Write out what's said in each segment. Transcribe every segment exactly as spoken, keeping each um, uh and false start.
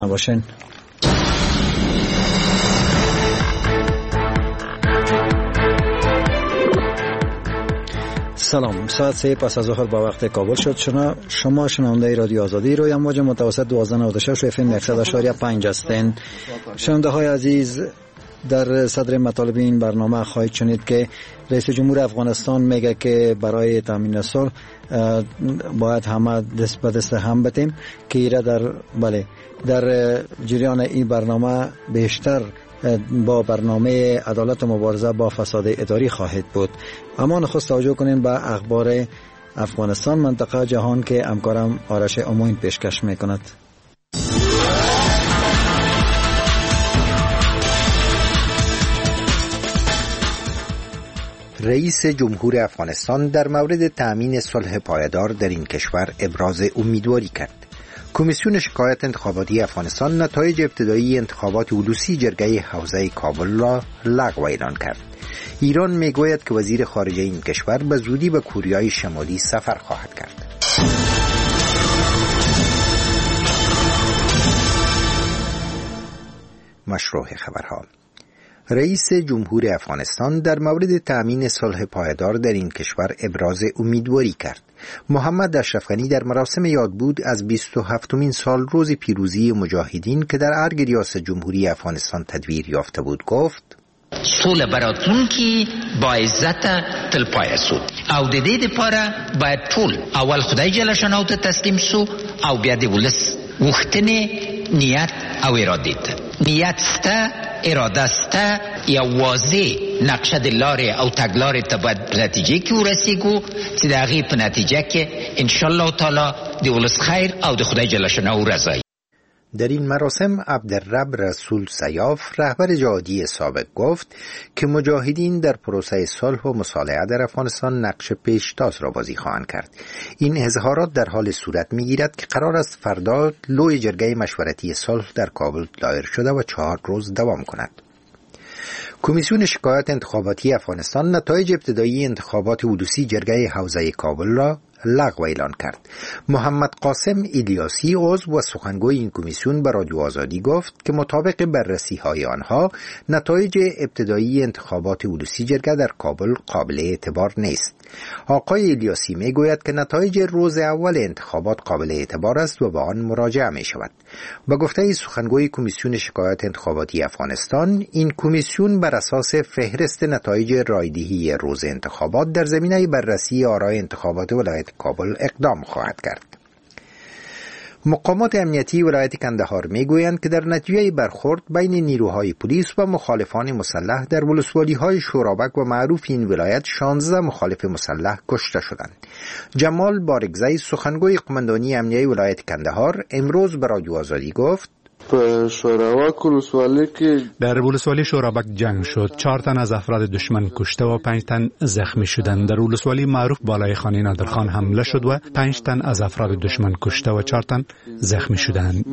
باشین. سلام، ساعت سه پس از ظهر با وقت کابل شد. شما شما شنونده رادیو آزادی روی امواج متوسط دوازده نود و شش و اف ام صد و شش و پنج هستین. شنونده های عزیز، در صدر مطالب این برنامه خواهید شنید که رئیس جمهور افغانستان میگه که برای تامین صلح باید همه دست به دست هم بتیم که ایره در بله در جریان این برنامه بیشتر با برنامه عدالت و مبارزه با فساد اداری خواهد بود. اما نخست توجه کنیم به اخبار افغانستان، منطقه، جهان که همکارم آرش اموین پیشکش میکند. رئیس جمهور افغانستان در مورد تأمین صلح پایدار در این کشور ابراز امیدواری کرد. کمیسیون شکایت انتخاباتی افغانستان نتایج ابتدایی انتخابات اولوسی جرگه حوزه کابل را لغو اعلان کرد. ایران میگوید که وزیر خارجه این کشور به زودی به کوریای شمالی سفر خواهد کرد. مشروع خبرها. رئیس جمهور افغانستان در مورد تأمین صلح پایدار در این کشور ابراز امیدواری کرد. محمد اشرف غنی در مراسم یادبود از بیست و هفتمین سال روز پیروزی مجاهدین که در ارگ ریاست جمهوری افغانستان تدبیر یافته بود گفت: صلح براتون کی با عزت تل پای سو او د دې لپاره باید ټول اول خدای جل شانه ته تسلیم سو او بیا د ولس وختنه نیت او اراده ته نیت سته اراده سته یا واضح نقشه د لارې او تګلارې ته باید نتیجه کې ورسیږو چې د هغې په نتیجه کې ان شاء الله تعالی د ولس خیر او د خدای جل شانه رضایی. در این مراسم عبدالرب رسول سیاف رهبر جهادی سابق گفت که مجاهدین در پروسه صلح و مصالحه در افغانستان نقش پیشتاز را بازی خواهند کرد. این اظهارات در حال صورت می‌گیرد که قرار است فردا لوی جرگه مشورتی صلح در کابل دایر شده و چهار روز دوام کند. کمیسیون شکایت انتخاباتی افغانستان نتایج ابتدایی انتخابات اولوسی جرگه حوزه کابل را لغو اعلان کرد. محمد قاسم ایلیاسی عضو و سخنگوی این کمیسیون به رادیو آزادی گفت که مطابق بررسی های آنها نتایج ابتدایی انتخابات اولوسی جرگه در کابل قابل اعتبار نیست. آقای ایلیاسی می گوید که نتایج روز اول انتخابات قابل اعتبار است و به آن مراجعه می شود. با گفته سخنگوی کمیسیون شکایت انتخاباتی افغانستان، این کمیسیون بر اساس فهرست نتایج رایدهی روز انتخابات در زمینه بررسی آرای انتخابات ولایت کابل اقدام خواهد کرد. مقامات امنیتی ولایت کندهار میگویند که در نتیجه برخورد بین نیروهای پلیس و مخالفان مسلح در ولسوالی‌های شورابک و معروف این ولایت شانزده مخالف مسلح کشته شدند. جمال بارگزی سخنگوی قماندانی امنیتی ولایت کندهار امروز به رادیو آزادی گفت: در ولسوالی شورابک جنگ شد. چهار تن از افراد دشمن کشته و پنج تن زخمی شدند. در ولسوالی معروف بالای خانه نادرخان حمله شد و پنج تن از افراد دشمن کشته و چهار تن زخمی شدند.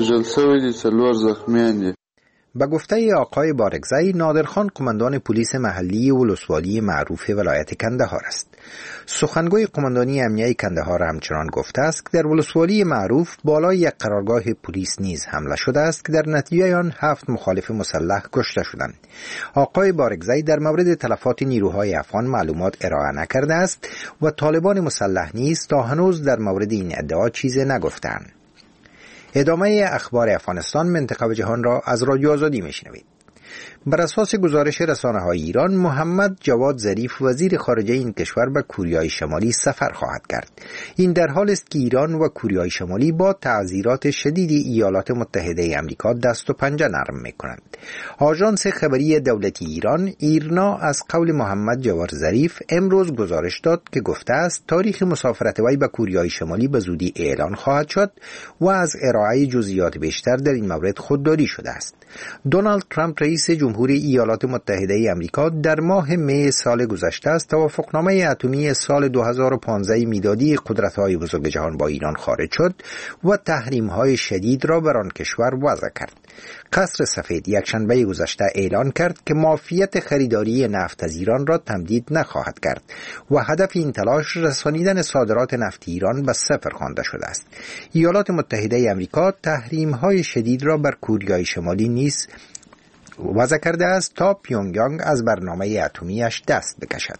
با گفته آقای بارگزی، نادرخان قماندان پلیس محلی ولسوالی معروف ولایت کندهار است. سخنگوی قماندانی امنیتی کندهار همچنان گفته است که در ولسوالی معروف بالای یک قرارگاه پلیس نیز حمله شده است که در نتیجه آن هفت مخالف مسلح کشته شدند. آقای بارگزی در مورد تلفات نیروهای افغان معلومات ارائه نکرده است و طالبان مسلح نیز تا هنوز در مورد این ادعا چیزی نگفتند. ادامه اخبار افغانستان، منطقه و جهان را از رادیو آزادی میشنوید. بر اساس گزارش رسانه‌های ایران، محمد جواد ظریف وزیر خارجه این کشور به کوریای شمالی سفر خواهد کرد. این در حالی است که ایران و کوریای شمالی با تعزیرات شدید ایالات متحده آمریکا دست و پنجه نرم می‌کنند. آژانس خبری دولتی ایران ایرنا از قول محمد جواد ظریف امروز گزارش داد که گفته است تاریخ مسافرت وی به کوریای شمالی به زودی اعلان خواهد شد و از ارائه جزئیات بیشتر در این مورد خودداری شده است. دونالد ترامپ رئیس جمهوری جمهوری ایالات متحده ای آمریکا در ماه می سال گذشته از توافقنامه اتمی سال دو هزار و پانزده میلادی قدرت‌های بزرگ جهان با ایران خارج شد و تحریم‌های شدید را بر آن کشور وضع کرد. قصر سفید یکشنبه گذشته اعلان کرد که معافیت خریداری نفت از ایران را تمدید نخواهد کرد و هدف این تلاش رسانیدن صادرات نفت ایران به صفر خوانده شده است. ایالات متحده ای آمریکا تحریم‌های شدید را بر کوریای شمالی نیز وضع کرده است تا پیونگیانگ از برنامه اتمیش دست بکشد.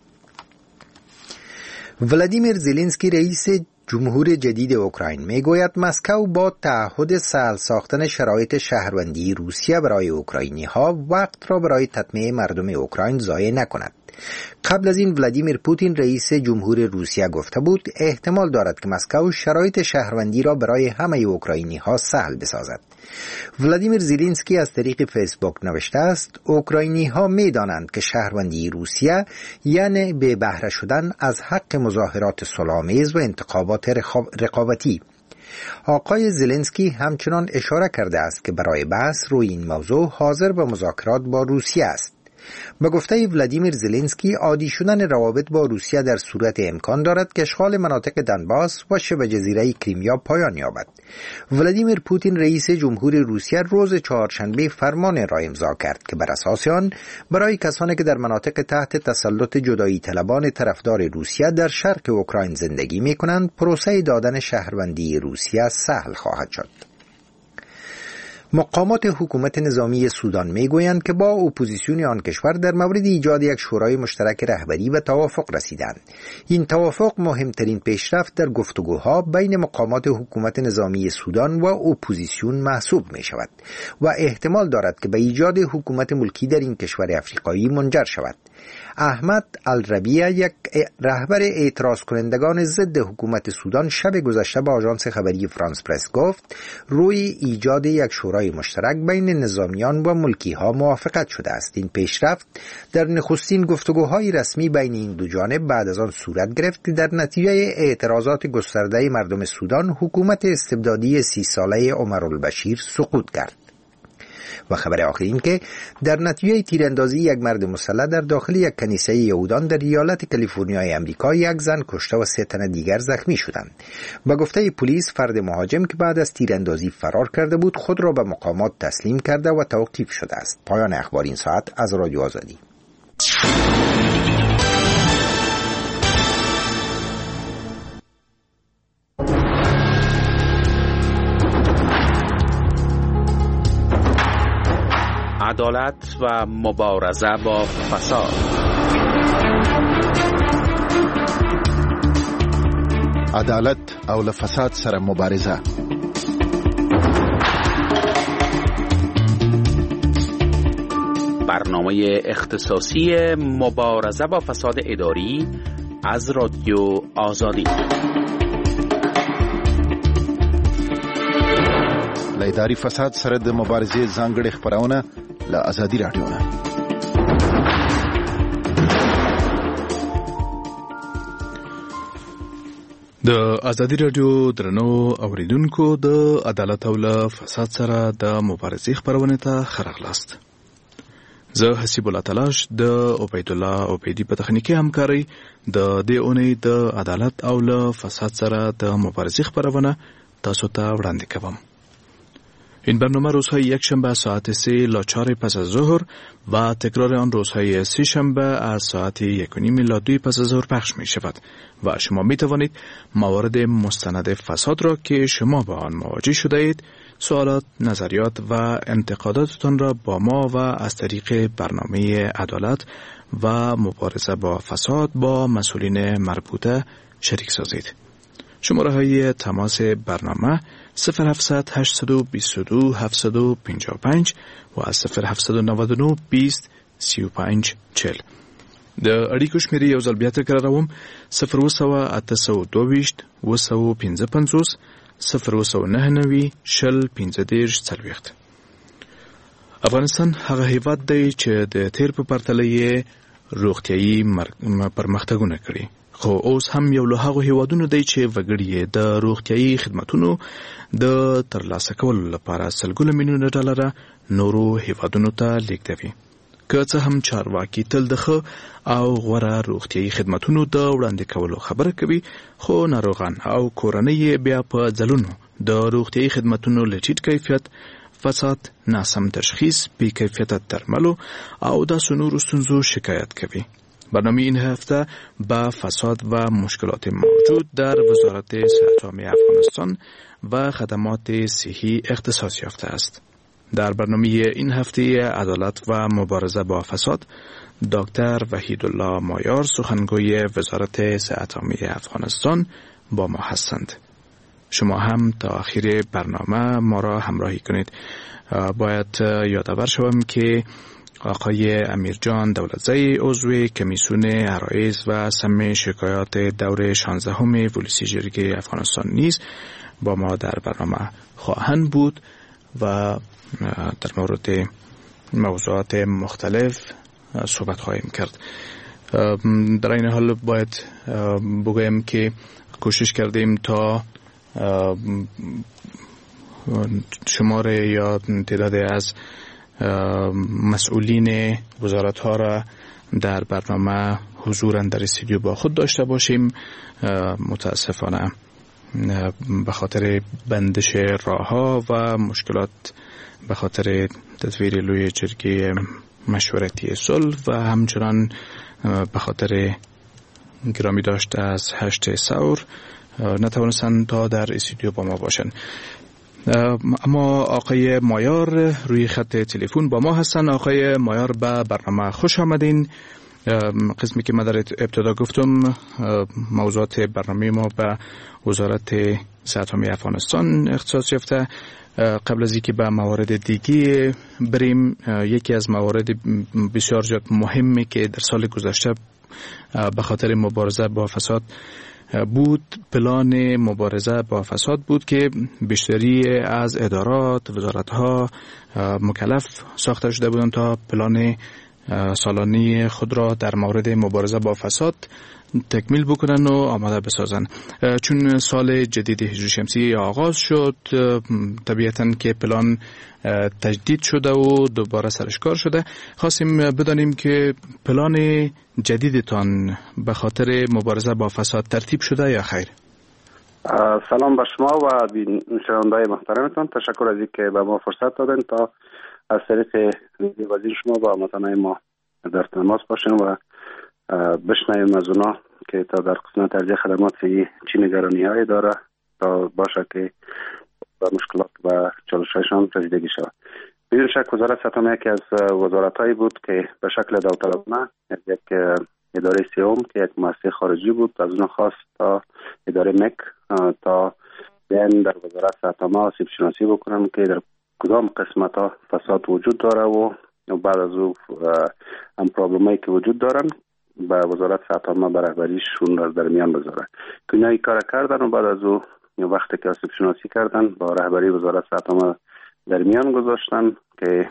ولادیمیر زلنسکی رئیس جمهور جدید اوکراین میگوید مسکو با تعهد سهل ساختن شرایط شهروندی روسیه برای اوکراینی ها وقت را برای تطمیع مردم اوکراین ضایع نکند. قبل از این ولادیمیر پوتین رئیس جمهور روسیه گفته بود احتمال دارد که مسکو شرایط شهروندی را برای همه اوکراینی ها سهل بسازد. ولادیمیر زلنسکی از طریق فیسبوک نوشته است اوکراینی ها می دانند که شهروندی روسیه یعنی به بهره شدن از حق مظاهرات صلح‌آمیز و انتخابات رقابتی. آقای زلنسکی همچنان اشاره کرده است که برای بحث روی این موضوع حاضر به مذاکرات با روسیه است. به گفته ولادیمیر زلنسکی عادی شدن روابط با روسیه در صورت امکان دارد که اشغال مناطق دنباس و شبه جزیره کریمیا پایان یابد. ولادیمیر پوتین رئیس جمهور روسیه روز چهارشنبه فرمان را امضا کرد که بر اساس آن برای کسانی که در مناطق تحت تسلط جدایی طلبان طرفدار روسیه در شرق اوکراین زندگی می کنند پروسه دادن شهروندی روسیه سهل خواهد شد. مقامات حکومت نظامی سودان میگویند که با اپوزیسیون آن کشور در مورد ایجاد یک شورای مشترک رهبری به توافق رسیدند. این توافق مهمترین پیشرفت در گفتگوها بین مقامات حکومت نظامی سودان و اپوزیسیون محسوب می شود و احتمال دارد که به ایجاد حکومت ملکی در این کشور افریقایی منجر شود. احمد الربیع یک رهبر اعتراض کنندگان ضد حکومت سودان شب گذشته به آژانس خبری فرانس پرس گفت روی ایجاد یک شورای مشترک بین نظامیان و ملکی ها موافقت شده است. این پیشرفت در نخستین گفتگوهای رسمی بین این دو جانب بعد از آن صورت گرفت که در نتیجه اعتراضات گسترده مردم سودان حکومت استبدادی سی ساله عمرالبشیر سقوط کرد. و خبر آخر این که در نتیجه تیراندازی یک مرد مسلح در داخل یک کنیسه یهودان در ایالت کالیفرنیای آمریکا یک زن کشته و سه تن دیگر زخمی شدند. با گفته پلیس فرد مهاجم که بعد از تیراندازی فرار کرده بود خود را به مقامات تسلیم کرده و توقیف شده است. پایان اخبار این ساعت از رادیو آزادی. عدالت و مبارزه با فساد. عدالت او له فساد سره مبارزه. برنامه اختصاصی مبارزه با فساد اداری از رادیو آزادی. له اداري فساد سره د مبارزې ځانګړې خبرونه له آزادي رادیو نه. د آزادي رادیو درنو اوریدونکو د عدالت او له فساد سره د مبارزې خبرونه ته خرغلاست. زه حسیب الله تلاش د عبید الله عبیدی په تخنیکی همکاري د دې اونۍ د عدالت او له فساد سره د مبارزې خبرونه تاسو ته وړاندې کوم. این برنامه روزهای یک شنبه ساعت سه لا چهار پس از ظهر و تکرار آن روزهای سه شنبه از ساعت یک و نیم لا دو پس از ظهر پخش می شود و شما می توانید موارد مستند فساد را که شما با آن مواجه شده اید سوالات، نظریات و انتقاداتتان را با ما و از طریق برنامه عدالت و مبارزه با فساد با مسئولین مربوطه شریک سازید. شماره های تماس برنامه صفر هفتصد هشتصد و بیست و دو هفتصد و پنجاه و پنج و صفر هفتصد و نود و نه بیست سی و پنج چهل. د اړیکو شمیرې یو ځل بیا تکراروم صفر اوه سوه اته سوه دوه ویشت اوه سوه پنځه پنځوس صفر اوه سوه نهه نوي شل پنځه دېرش څلوېښت. افغانستان هغه هیواد دی چې د تیر په پرتله یې روغتیایي پرمختګونه کړي، خو اوس هم یو له هغو هیوادونو دی چې وګړي د روغتیايي خدماتونو د ترلاسه کولو لپاره سلګونه میلیونه ډالر نورو هیوادونو ته لیږدوي. که څه هم چارواکي تل د ښه او غوره روغتیايي خدماتونو د وړاندې کولو خبره کوي، خو ناروغان او کورنۍ بیا په ځلونو د روغتیايي خدماتونو له ټیټ کیفیت، فساد، ناسم تشخیص، بی کیفیت درملو او داسې نورو ستونزو شکایت کوي. برنامه این هفته با فساد و مشکلات موجود در وزارت صحت عامه افغانستان و خدمات صحی اختصاص یافته است. در برنامه این هفته عدالت و مبارزه با فساد، دکتر وحیدالله مایار سخنگوی وزارت صحت عامه افغانستان با ما هستند. شما هم تا آخر برنامه ما را همراهی کنید. باید یادآور شوم که آقای امیرجان دولتزی عضو کمیسیون عرایض و سم شکایات دور شانزدهم ولسی جرگه افغانستان نیز با ما در برنامه خواهند بود و در مورد موضوعات مختلف صحبت خواهیم کرد. در این حال باید بگویم که کوشش کردیم تا شمار یا تعداد از مسئولین وزارت ها را در برنامه حضورا در استودیو با خود داشته باشیم. متاسفانه به خاطر بندش راه ها و مشکلات به خاطر تدویر لوی جرگه مشورتی صلح و همچنان به خاطر گرامی داشته از هشت ثور نتوانستند تا در استودیو با ما باشند. اما آقای مایار روی خط تلفن با ما هستن. آقای مایار به برنامه خوش آمدین. قسمی که من در ابتدا گفتم موضوعات برنامه ما به وزارت صحت عامه افغانستان اختصاص یافته. قبل از اینکه به موارد دیگه بریم، یکی از موارد بسیار زیاد مهمی که در سال گذشته به خاطر مبارزه با فساد بود، پلان مبارزه با فساد بود که بیشتری از ادارات، وزارت‌ها مکلف ساخته شده بودند تا پلان سالانه خود را در مورد مبارزه با فساد تکمیل بکنن و آماده بسازن. چون سال جدید هجری شمسی آغاز شد، طبیعتاً که پلان تجدید شده و دوباره سرش کار شده. خواستیم بدانیم که پلان جدیدتان به خاطر مبارزه با فساد ترتیب شده یا خیر؟ سلام به شما و شنونده‌های محترمتان. تشکر از اینکه به ما فرصت دادن تا از طریق وزیر شما با هموطنان ما در تماس باشیم و بشنویم از اونا که تا در قسمت ارزی خدمات صحی چی نگرانی‌هایی داره تا باشه که با مشکلات و چالش‌هایشان رسیدگی شود. بدون شک وزارت صحت عامه یکی از وزارت‌هایی بود که به شکل داوطلبانه یک اداره سیوم که یک مؤسسه خارجی بود، از اون خواست تا اداره مک تا بیان در وزارت صحت عامه آسیب شناسی بکنم که در کدام قسمت ها فساد وجود داره و بعد از او هم پرابلمایی که وجود دارن به وزارت صحت عامه به رهبریشون را در میان بذاره. که اینا این کار کردن و بعد از او وقتی که آسیب شناسی کردن با رهبری وزارت صحت عامه در میان گذاشتن که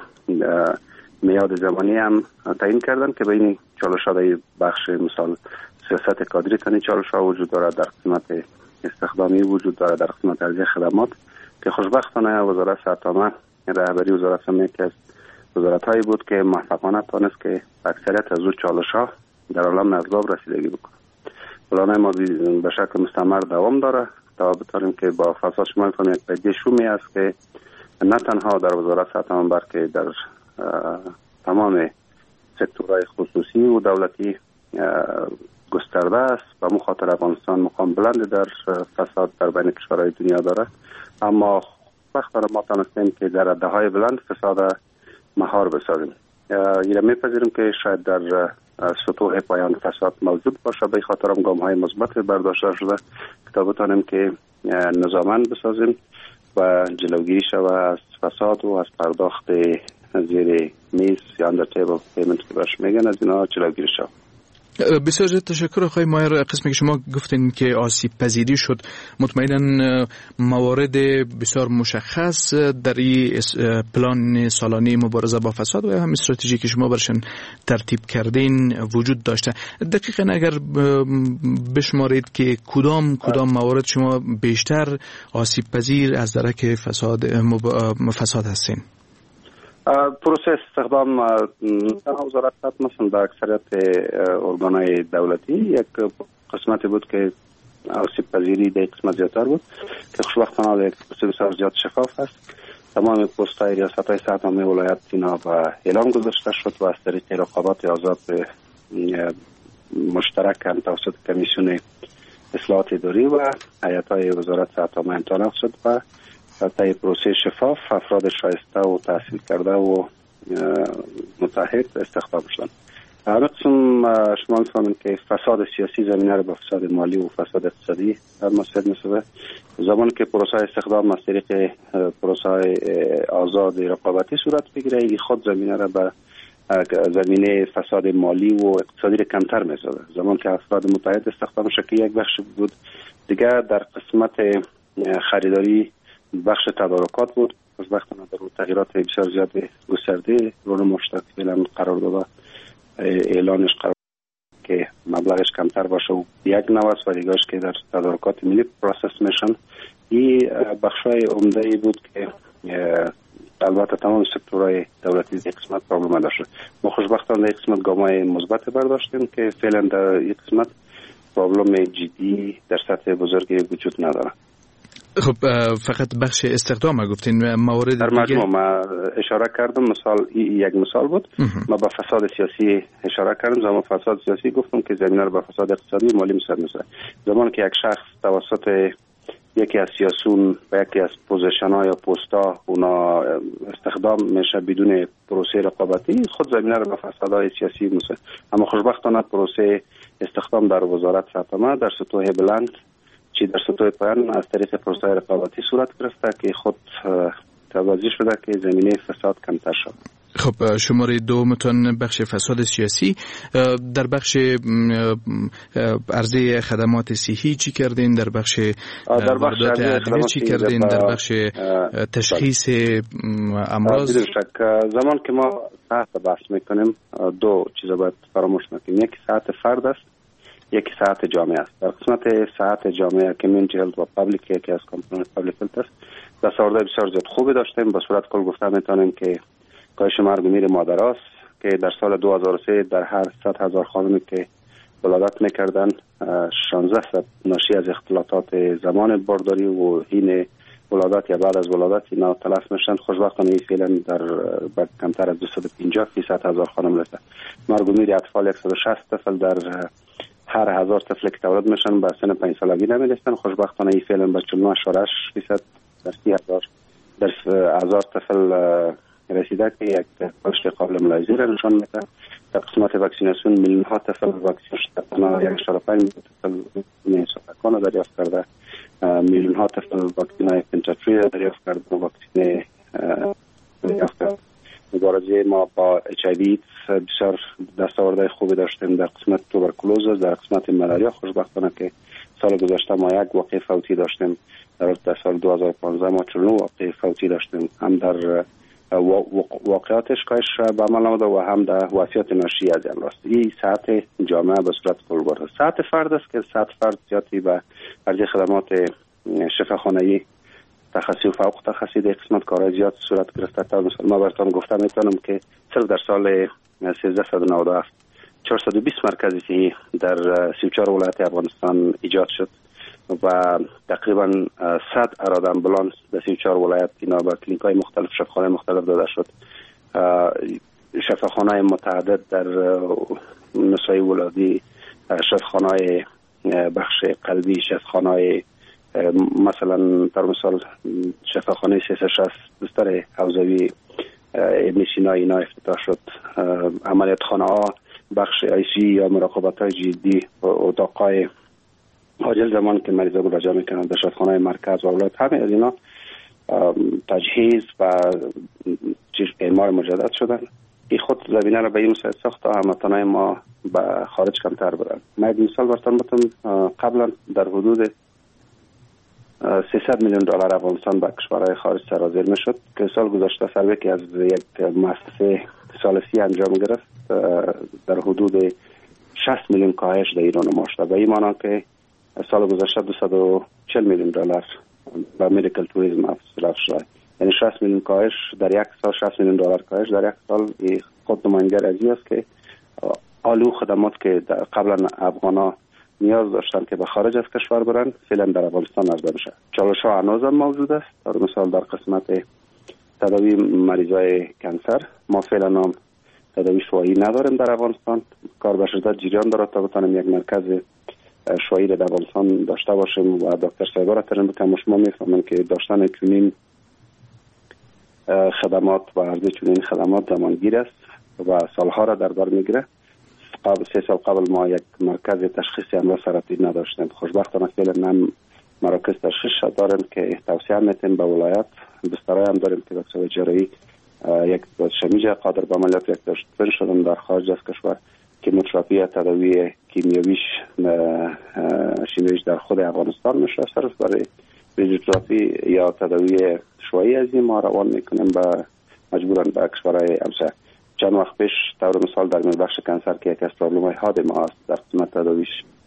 میاد زمانی هم تعیین کردن که بین چالش‌های بخش مثال سیاست کادری تنی چالش‌ها وجود داره، در قسمت استخدامی وجود داره، در قسمت ارزی خدمات که خوشبختانه وزارت صحت عامه رهبری وزارت صحت یکی از وزارت‌هایی بود که موفقانه تونست که اکثریت از اون چالش‌ها در عالم اسباب رسیدگی بکنه. پلان ما به شکل مستمر دوام داره تا بتونیم که با فساد شمال کنیم یک پدیده شومی است که نه تنها در وزارت صحت عامه بلکه در تمام سکتورهای خصوصی و دولتی گسترده است. به مخاطر افغانستان مقام بلند در فساد در بین کشورهای دنیا داره، اما وقتا ما تانستیم که در رده‌های بلند فساد مهار بسازیم. این میپذیریم که شاید در سطوح پایان فساد موجود باشه، به خاطر هم گام‌های مثبت برداشته شده که بتانیم که نظاممند بسازیم و جلوگیری شود از فساد و از پرداخت زیر میز یا اندر تیبل پیمنت که باش میگن از اینا جلوگیری شود. بسیار تشکر آقای مایر. قسمی که شما گفتین که آسیب پذیری شد، مطمئنا موارد بسیار مشخص در این پلان سالانه مبارزه با فساد و هم استراتژی که شما برشن ترتیب کردین وجود داشته. دقیقاً اگر بشمارید که کدام کدام موارد شما بیشتر آسیب پذیر از درک فساد فساد هستین؟ پروسه استخدام وزارت مثلا در اکثریت ارگان‌های دولتی یک قسمتی بود که آسیب پذیری در قسمت زیادتر بود که خوشبختانه یک پروسه بسیار زیاد شفاف است. تمام پست‌های ریاست‌های صحت عامه ولایت اینا به اعلام گذاشته شد و از طریق رقابت آزاد مشترک توسط کمیسیون اصلاحات اداری و هیئت‌های وزارت صحت عامه امتحان شد و طی پروسه شفاف افراد شایسته و تحصیل کرده و متعهد استخدام شدند. همه قسم شما می‌فهمید که فساد سیاسی زمینه را به فساد مالی و فساد اقتصادی مساوی می‌سازه. زمانی که پروسه استخدام از طریق پروسه آزاد رقابتی صورت بگیره، این خود زمینه را به زمینه فساد مالی و اقتصادی را کمتر می‌سازه. زمانی که افراد متعهد استخدام شد یک بخش بود، دیگه در قسمت خریداری بخش تدارکات بود. خوشبختانه در تغییرات بسیار زیاد گسترده رون مشترک فعلا قرار داده، اعلانش قرار که مبلغش کمتر باشه و یک نوع است و دیگه‌اش که در تدارکات ملی پروسس میشن. این بخشای عمده بود که البته تمام سکتورهای دولتی در قسمت پرابلم داشت. ما خوشبختانه در قسمت گامای مثبت برداشتیم که فعلا در این قسمت پرابلم جدی در سطح بزرگی وجود نداره. خب فقط بخش استخدام گفتین، موارد در مجموع ما اشاره کردم، مثال یک مثال بود. ما با فساد سیاسی اشاره کردم. زمان فساد سیاسی گفتم که زمینه رو با فساد اقتصادی مالی مساوی می‌سازه. زمان که یک شخص توسط یکی از سیاسون و یکی از پوزیشن‌ها یا پست‌ها اونا استخدام میشه بدون پروسه رقابتی، خود زمینه رو با فسادهای سیاسی می‌سازه. اما خوشبختانه پروسه استخدام در وزارت صحت عامه در سطوح بلند چی در سطوح پایان از طریق پروسه رقابتی صورت گرفته که خود توضیح شده که زمینه فساد کمتر شد. خب شماره دومتون بخش فساد سیاسی. در بخش عرضه خدمات صحی چی کردین؟ در بخش واردات ادویه چی کردین؟ در بخش تشخیص امراض؟ زمان که ما صحت بحث میکنیم دو چیز باید فراموش نکنیم. یک صحت فرد است، یک ساعت جامعه است. در قسمت ساعت جامعه کمیونیتی هلت و پابلیک یکی از کامپوننت پابلیک هلت است. دستاوردهای بسیار زیاد خوبی داشتیم. به صورت کل گفته میتونیم که کاهش مرگ و میر مادر است که در سال دو هزار و سه در هر صد هزار خانمی که ولادت میکردن شانزده صد ناشی از اختلاطات زمان بارداری و حین ولادت یا بعد از ولادت اینا تلف میشن. خوشبختانه این فعلا در کمتر از دویست و پنجاه فیصد هزار خانم رسید. مرگ و میر اطفال صد و شصت طفل در هر هزار طفل که تولد میشن به سن پنج سالگی نمیرسن. خوشبختانه این فعلا به چهل و نه اشاره هشت فیصد در سی هزار در هزار طفل رسیده که یک رشد قابل ملاحظه را نشان میده. در قسمت واکسیناسیون میلیون ها طفل واکسین شده، تنها یک اشاره پنج میلیون طفل مسافرکان دریافت کرده، میلیون ها طفل واکسین پنتاتری دریافت کرده و واکسین دریافت کرده. مبارزه ما با اچ آی وی بسیار دستاوردهای خوبی داشتیم. در قسمت توبرکولوز، در قسمت ملاریا خوشبختانه که سال گذشته ما یک واقعه فوتی داشتیم. در سال دو هزار و پانزده ما چهل و نه واقعه فوتی داشتیم، هم در واقعاتش کاهش به عمل آمده و هم در وفیات ناشی از آن راست. این ساعت جامعه به صورت کل برده. ساعت فرد است که ساعت فرد زیادی به عرضه خدمات شفاخانه‌ای تخصصی و فوق تخصصی در قسمت کارهای زیاد صورت گرفته. تا مثلا ما براتون گفته میتونم که صرف در سال سیزده صد و نود و هفت چهارصد و بیست مرکز صحی در سی و چهار ولایت افغانستان ایجاد شد و تقریبا صد اراده امبولانس در سی و چهار ولایت اینا به کلینیک‌های مختلف شفاخانه مختلف داده شد. شفاخانه‌های متعدد در نسای ولادی، شفاخانه‌های بخش قلبی، شفاخانه‌های مثلا در مثال شفاخانه سیصد و شصت بستر حوزوی ابن سینا اینا افتتاح شد. عملیات خانه ها، بخش آی سی یا مراقبت های جدی و اتاقای عاجل زمان که مریضا رو رجا میکنن در شفاخانه مرکز و ولایت، همه از اینا تجهیز و اعمار مجدد شدن. این خود زمینه رو به این مساعد ساخت تا هموطنان ما به خارج کمتر برن. من یک مثال براتون بتم، قبلا در حدود سیصد میلیون دلار افغانستان به کشورهای خارج سرازیر میشد که سال گذشته سروی که از یک مؤسسه ثالثی انجام گرفت در حدود شصت میلیون کاهش در ایران ما شده. به این معنی که سال گذشته دویست و چهل میلیون دلار به مدیکال توریسم افزایش شده. یعنی شصت میلیون کاهش در یک سال، شصت میلیون دلار کاهش در یک سال خود نماینده از این است که آلو خدمات که قبلا افغانا نیاز داشتن که به خارج از کشور برن فعلا در افغانستان عرضه میشه. چالش ها هنوز هم موجود است. در مثال در قسمت تداوی مریضای کانسر ما فعلا هم تداوی شوایی نداریم در افغانستان. کار به شدت جریان داره تا بتونیم یک مرکز شوایی در افغانستان داشته باشیم و دکتر صاحبا را ترجمه کنم. شما میفهمین که داشتن چنین خدمات و عرضه چنین خدمات زمانگیر است و سالها را در بر میگیره. قبل سه سال قبل ما یک مرکز تشخیصی امراض سرطانی نداشتیم. خوشبختانه فعلا هم مراکز تشخیص داریم که توصیه میتیم به ولایت. بسترای هم داریم که دکتر جراحی یک شمیجه قادر به عملیات یک داشتن شدن در خارج از کشور کیموتراپی تداوی کیمیویش شیمیش در خود افغانستان میشه. صرف برای فیزیوتراپی یا تداوی شوایی از این ما روان میکنیم به مجبورن به کشورهای همسایه. چند وقت پیش طور مثال در بخش کانسر که یک از پرابلم های حاد ما است در قسمت تداویش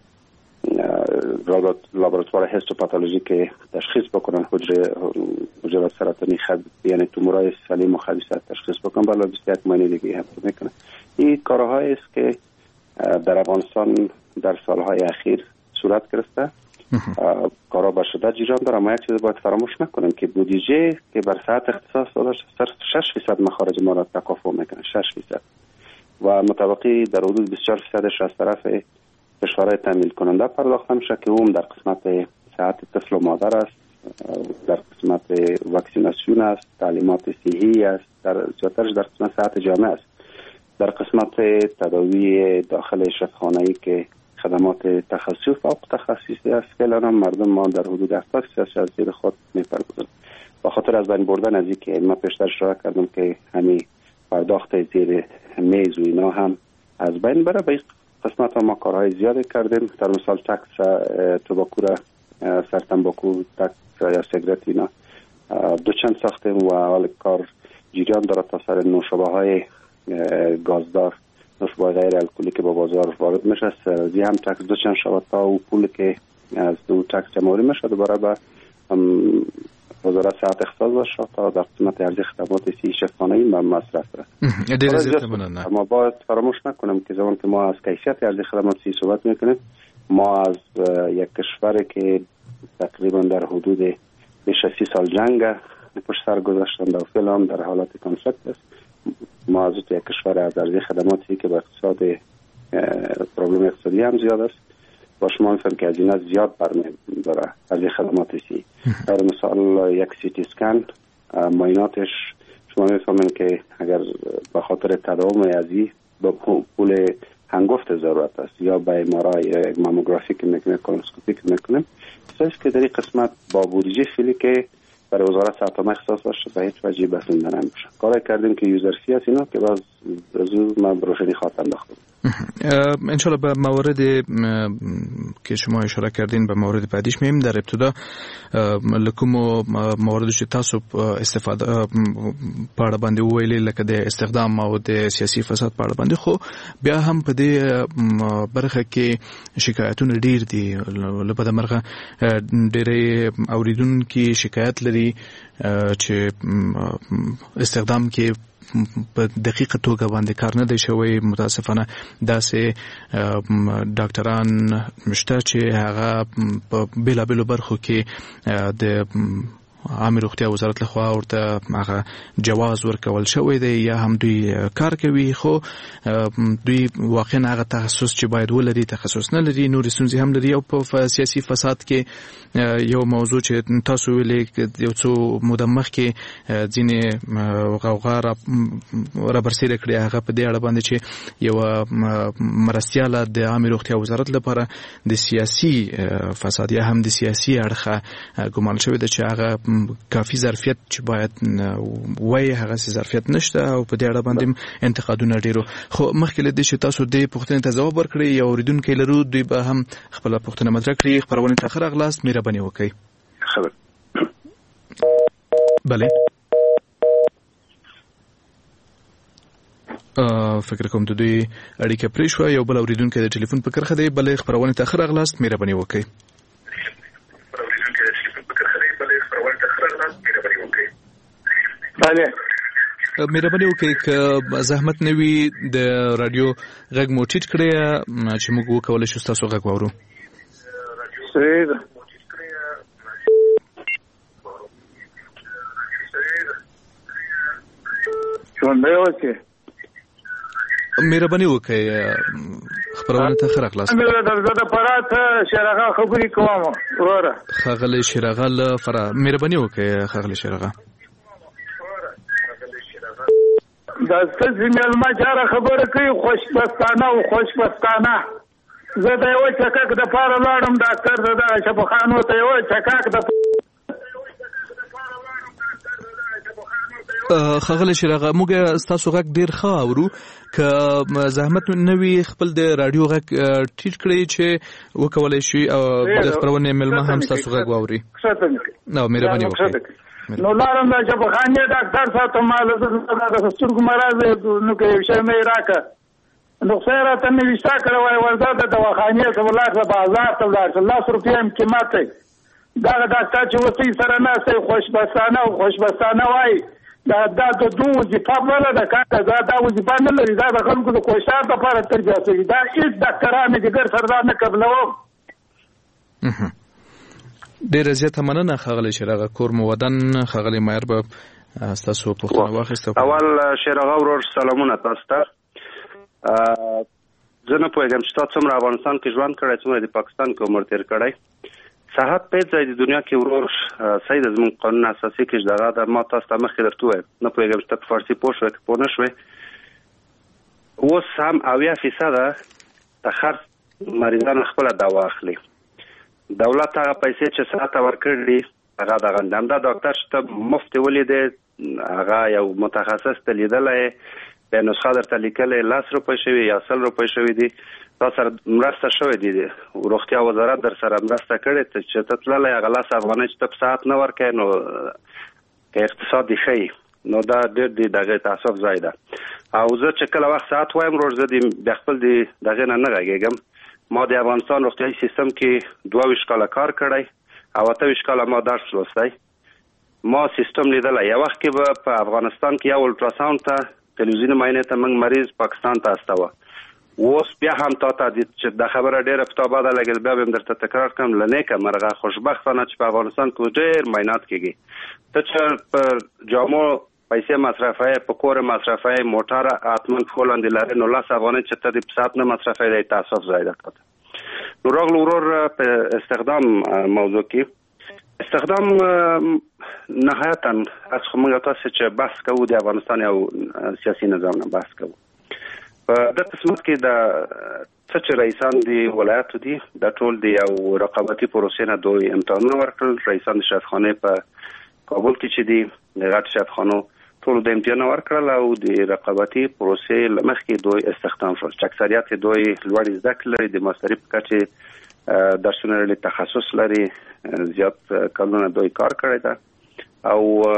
لابراتوار هیستوپاتولوژی که تشخیص بکنن حجره حجره سرطانی خب یعنی تومورای سلیم و خبیث تشخیص بکنن بالا بیست و یک ماه دیگه هم میکنه. این کارهایی است که در افغانستان در سالهای اخیر صورت گرفته. کارا به شدت جریان داره. ما یک چیز باید فراموش نکنیم که بودجه که بر ساعت اختصاص داده صرف شش فیصد مخارج ما را تکافؤ میکنه. شش فیصد و متوقعی در حدود بیست و چهار فیصدش از طرف کشورهای تامین کننده پرداخته میشه که اون در قسمت صحت طفل و مادر است، در قسمت واکسیناسیون است، تعلیمات صحی است، در زیادترش در قسمت صحت جامعه است. در قسمت تداوی داخل شفاخانه‌ای که خدمات تخصصی و فوق تخصصی است فعلا هم مردم ما در حدود هفتاد فیصد از زیر خود میپردازند. با خاطر از بین بردن از اینکه ما پیشتر اشاره کردم که همین پرداخت زیر میز و اینا هم از بین بره، به قسمت ها ما کارهای زیادی کردیم. در مثال تکس تباکو را سر تنباکو تکس یا سیگرت اینا دو چند ساختیم و حال کار جریان داره تا سر نوشابه های گازدار، نوشابه غیر الکلی که با بازار وارد میشه زی هم تکس دو چند شود تا و پول که از دو تکس جمعوری میشه دوباره به وزارت صحت اختصاص باشه تا در قسمت ارزی خدمات سی شفاخانه‌ای به مصرف برسه. ما باید فراموش نکنیم که زمان که ما از کیفیت ارزی خدمات سی صحبت میکنیم، ما از یک کشور که تقریبا در حدود بیش از سی سال جنگ پشت سر گذاشتن و فعلا هم در حالت کانفلیکت است، ما از یک کشور از ارزی خدماتی که به اقتصاد پروبلم اقتصادی هم زیاد است با شما میفهم که هزینه زیاد برمی‌داره از خدمات سی. در مثال یک سی تی اسکن معایناتش شما میفهمین که اگر به خاطر تداوم ازی با پول هنگفت ضرورت است یا به ام آر آی یا ماموگرافی که میکنه کولونوسکوپی که میکنه اساس که در این قسمت با بودجه فعلی که برای وزارت صحت عامه اختصاص باشه به هیچ وجه بسنده نمیشه. کاری کردیم که یوزر فی است اینا که باز زود من بروشنی خواهد انداختم. انشالله به موارد که شما اشاره کردین به موارد بعدیش مییم. در ابتدا لکوم مواردش تاسو استفاده په اړه باندې وویلې لکه د استخدام او د سیاسي فساد په اړه باندې، خو بیا هم په دې برخه کې شکایتونه ډیر دي. لپاره مرغه ډېرې اوریدونکو شکایت لري چې استخدام کې په دقیقه توګه باندې کار نه دی شوی. متاسفانه داسې ډاکټران مشته چې هغه په بیلابیلو برخو کې د عامه روغتیا وزارت لخوا ورته هغه جواز ورکول شوی دی یا هم دوی کار کوي، خو دوی واقعا هغه تخصص چې باید ولري تخصص نه لري. نور ستونزې هم لري او په سیاسي فساد کې یو موضوع چې تاسو ویلې یو څو موده مخکې ځینې غوغا را برسېره کړې هغه په دې اړه باندې چې یو مرستیاله د عامه روغتیا وزارت لپاره د سیاسي فساد یا هم د سیاسي اړخه ګمان شوی دی چې هغه کافي ظرفیت چې باید وای هغه ظرفیت نشته او په دې اړه باندې انتقادونه ډیرو. خو مخکې له دې چې تاسو دې پوښتنې ته ځواب ورکړئ یو اوریدونکي لرو دوی به هم خپل پوښتنه مطرح کړي. خبرونه ته اخر اغلاس مهرباني وکړئ. خبر بله فکر کوم ته دوی اړیکه پرې شو. یو بل اوریدونکي د ټلیفون په کرخه دی. بلې خبرونه ته اخر اغلاس مهرباني وکړئ. بله مهرباني وکړئ که زحمت نه وي د رادیو غږ مو ټیټ کړئ چې موږ وکولی شو ستاسو غږ واورو. صحیح ده. ژوندی اوسئ. مهرباني وکړئ خبرونه ته خیر اخلاص. زه د فراه ته شیراغه خبرې کوم وروره. ښاغلی شیراغه له فراه. مهرباني وکړئ ښاغلی شیراغه. دا ستاسې مېلمه چاره خبره کوي خوشبختانه او خوشبختانه. زه د یوه چکک دپاره لاړم ډاکټر ته دغه شفاخانو ته یوه چکک د ښاغلی شیراغه موږ ستاسو غږ ډېر ښه اورو. که زحمت نه وي خپل د راډیو غږ ټیټ کړئ چې وکولی شي او د خپرونې مېلمه هم ستاسو غږ واوري. نو مهرباني وکړئ. نو لاړم د شفاخانې ډاکټر صاحب ته ما د سترګو مرض نو که یو شی مې راکړه نسخه یې راته مې ویشته کړه وایي ورځه د دواخانې ته ولاړ شه بازار ته ولاړ شه لس روپۍ هم قیمت دی. دغه ډاکټر چې اوس یې سره ناست دی خوشبختانه او خوشبختانه وایي دا دا د دوه وظیفه بله ده که دا دا وظیفه نه لري. دا د خلکو د کوشار دپاره ترجیح شوي. دا هېڅ ډاکټران مې جګر سره دا نه قبلوم. ډیره زیاته مننه ښاغلی شیراغه. کور مو ودان. ښاغلی مایر به ستاسو پوښتنه واخیسته. اول شیراغه ورور سلامونه تاسو ته. زه نه پوهېږم چې تا څومره افغانستان کې ژوند کړی څومره د پاکستان کې عمر تېر کړی. صحت په هېڅ ځای د دنیا کې ورور صحیح ده. زموږ قانون اساسي کې چې دغه ده ما تاسو ته مخکې درته ووایم. نه پوهېږم چې ته په فارسي پوه شوې که پوه نه شوې. اوس هم اویا فیصده د خرڅ مریضانو خپله دوا اخلي. دولت هغه پیسې چې ساعته ورکړي هغه دغه همدا ډاکټر چې ته مفت ولیدې هغه یو متخصص ته لیدلی بیا نسخه درته لیکلی لس روپۍ شوي یا سل روپۍ شوي دي. تا سره مرسته شوې دي روغتیا وزارت در سره مرسته کړې چې ته تللی هغه لس افغانۍ چې ته په ساعت نه ورکوې نو که اقتصاد دې ښیي نو دا ډېر د دغې تاسف ځای ده. او زه چې کله وخت ساعت وایم ورور زه بیا خپل د دغې نه نه غږېږم. ما د افغانستان روغتیایي سیستم کې دوه ویشت کاله کار کړی او اته ویشت کاله ما درس لوستی. ما سیستم لیدلی. یو وخت کې به په افغانستان کې یو الټراساوند ته تلویزیوني معاینې ته موږ مریض پاکستان ته استوه. اوس بیا هم تا ته چې دا خبره ډېره په تا بده لګېدل بیا به هم درته تکرار کړم له نیکه مرغه خوشبختانه چې په افغانستان کې ډېر معاینات کېږي. ته چې په جامو پیسې مصرفوي په کور مصرفوي موټر حتما پښو لاندې لرې نو لس افغانۍ چې ته د په ساعت نه مصرفوي دی تاسف ځای ده تا ته. نو راغلو ورور په استخدام موضوع کې استخدام نهایتا از خو موږ تاسو چې بحث کوو د افغانستان یو سیاسي نظام نه بحث کوو. په دې قسمت کې د څه چې رئیسان دي ولایتو دي د ټول دی یو رقابتي پروسې نه دوی امتحانونه ورکړل. رئیسان د شفاخانې په کابل کې چې دي د غټ شفاخانو ټول د امتحان ورکړل او د رقابتي پروسې لمخکې دوی استخدام شول چې اکثریت دوی لوړ زده کړې لري د ماستري په کچه درسونه لري تخصص لري زیات کلونه دوی کار کړی ده او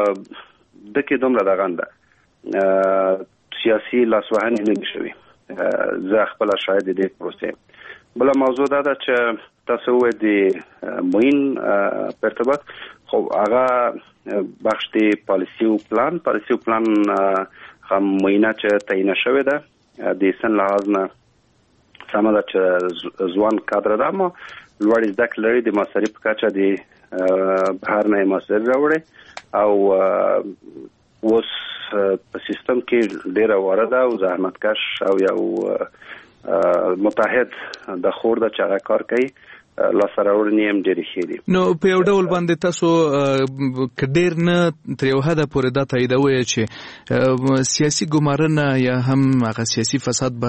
د کې دومره دغه ده سیاسي لاسوهنې نه دي شوي. زه خپل شاهد دې پروسې. بل موضوع دا ده چې تاسو وایي د موین په ارتباط خو هغه بخش دی پالیسی او پلان پالیسی او پلان هم موینه چې تعیین شوی ده د سن لحاظ نه سمه ده چې ځوان کادر ده اما لوړ زده کړې لري د ماستري په کچه د بهر نه ماستري راوړي او اوس په سیستم کې ډېره وارده او زحمتکش او یو متحد د خور د چا کار کوي لاسره وړنی هم ډېرې ښې دي. نو په یو ډول باندې تاسو که ډېر نه تر یو حده پورې دا تاییدوئ چې سیاسي ګمارنه یا هم هغه سیاسي فساد به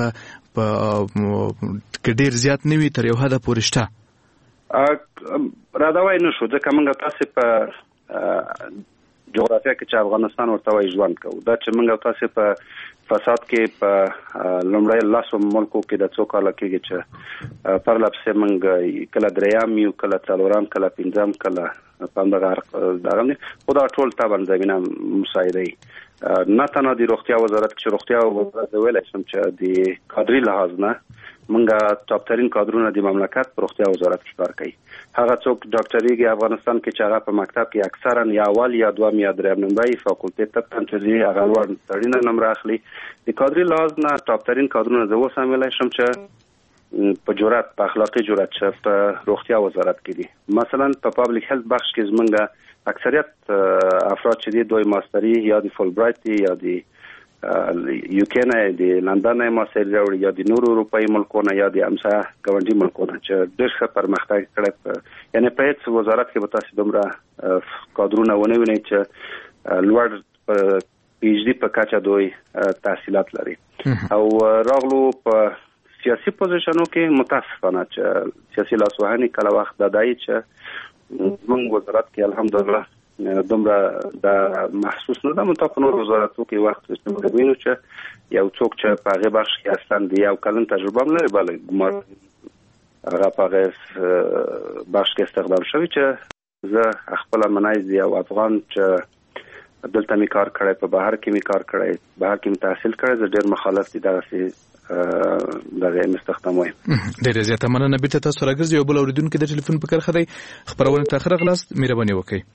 که ډېر زیات نه وي تر یو حده پورې شته؟ رادوی نه شو ځکه موږ تاسې په جغرافیه کې چې افغانستان ورته وایي ژوند کوو. دا چې موږ تاسو په فساد کې په لومړی لاسو ملکو کې د څو کاله کېږي چې پر لپسې موږ کله درېیم یو کله څلورم کله پنځم کله په همدغه دغه نه خو دا ټول طبعا زمینه مساعده نه تنها د روغتیا وزارت چې روغتیا وزارت ویلی شم چې د کادري لحاظ نه موږ ټاپترین کادرونه د مملکت په روغتیا وزارت کې کار کوي. هغه څوک ډاکټریږي افغانستان کې چې هغه په مکتب کې اکثرا یا اول یا دوم یا دریم نمبرې فاکولټې ته تنځي هغه ور تړینه نمبر اخلي. د کادري لحاظ نه ټاپترین کادرونه زه اوس هم ویلی شم چې په جرأت په اخلاقي جرأت چې په روغتیا وزارت کې دي. مثلا په پابلیک هیلث بخش کې زمونږ اکثریت افراد چې دي دوی ماستري یا د فول برایټ دي یا د یوکې نه د لندن نه ماستري راوړي یا د نورو اروپایي ملکونو یا د همسایه ګاونډي ملکونو چې ډېر ښه پرمختګ کړی. یعنې په هېڅ وزارت کې به تاسو دومره کادرونه ونه وینئ چې لوړ پی ایچ ډي په کچه دوی تحصیلات لري. او راغلو په سیاسي پوزیشنو کې متاسفانه چې سیاسي لاسوهنې کله وخت دا دی چې زموږ وزارت کې الحمدلله دومره د محسوس نه ده. مونږ په نورو وزارتو کې وخت چې وینو چې یو څوک چې په هغه بخش کې اصلا د یو کلن تجربه هم لري بلکې ګمان هغه په هغه بخش کې استخدام شوی چې زه خپله منایز یو افغان چې دلته مې کار کړی په بهر کې مې کار کړی بهر کې مې تحصیل کړی زه ډېر مخالف دي دغسې دغه مستخدم وایم. ډېره زیاته مننه. بیرته تاسو راګرځئ. یو بل اورېدونکي د ټلیفون په کرښه دی. خپرونې ته ښه راغلاست. مهرباني وکړئ.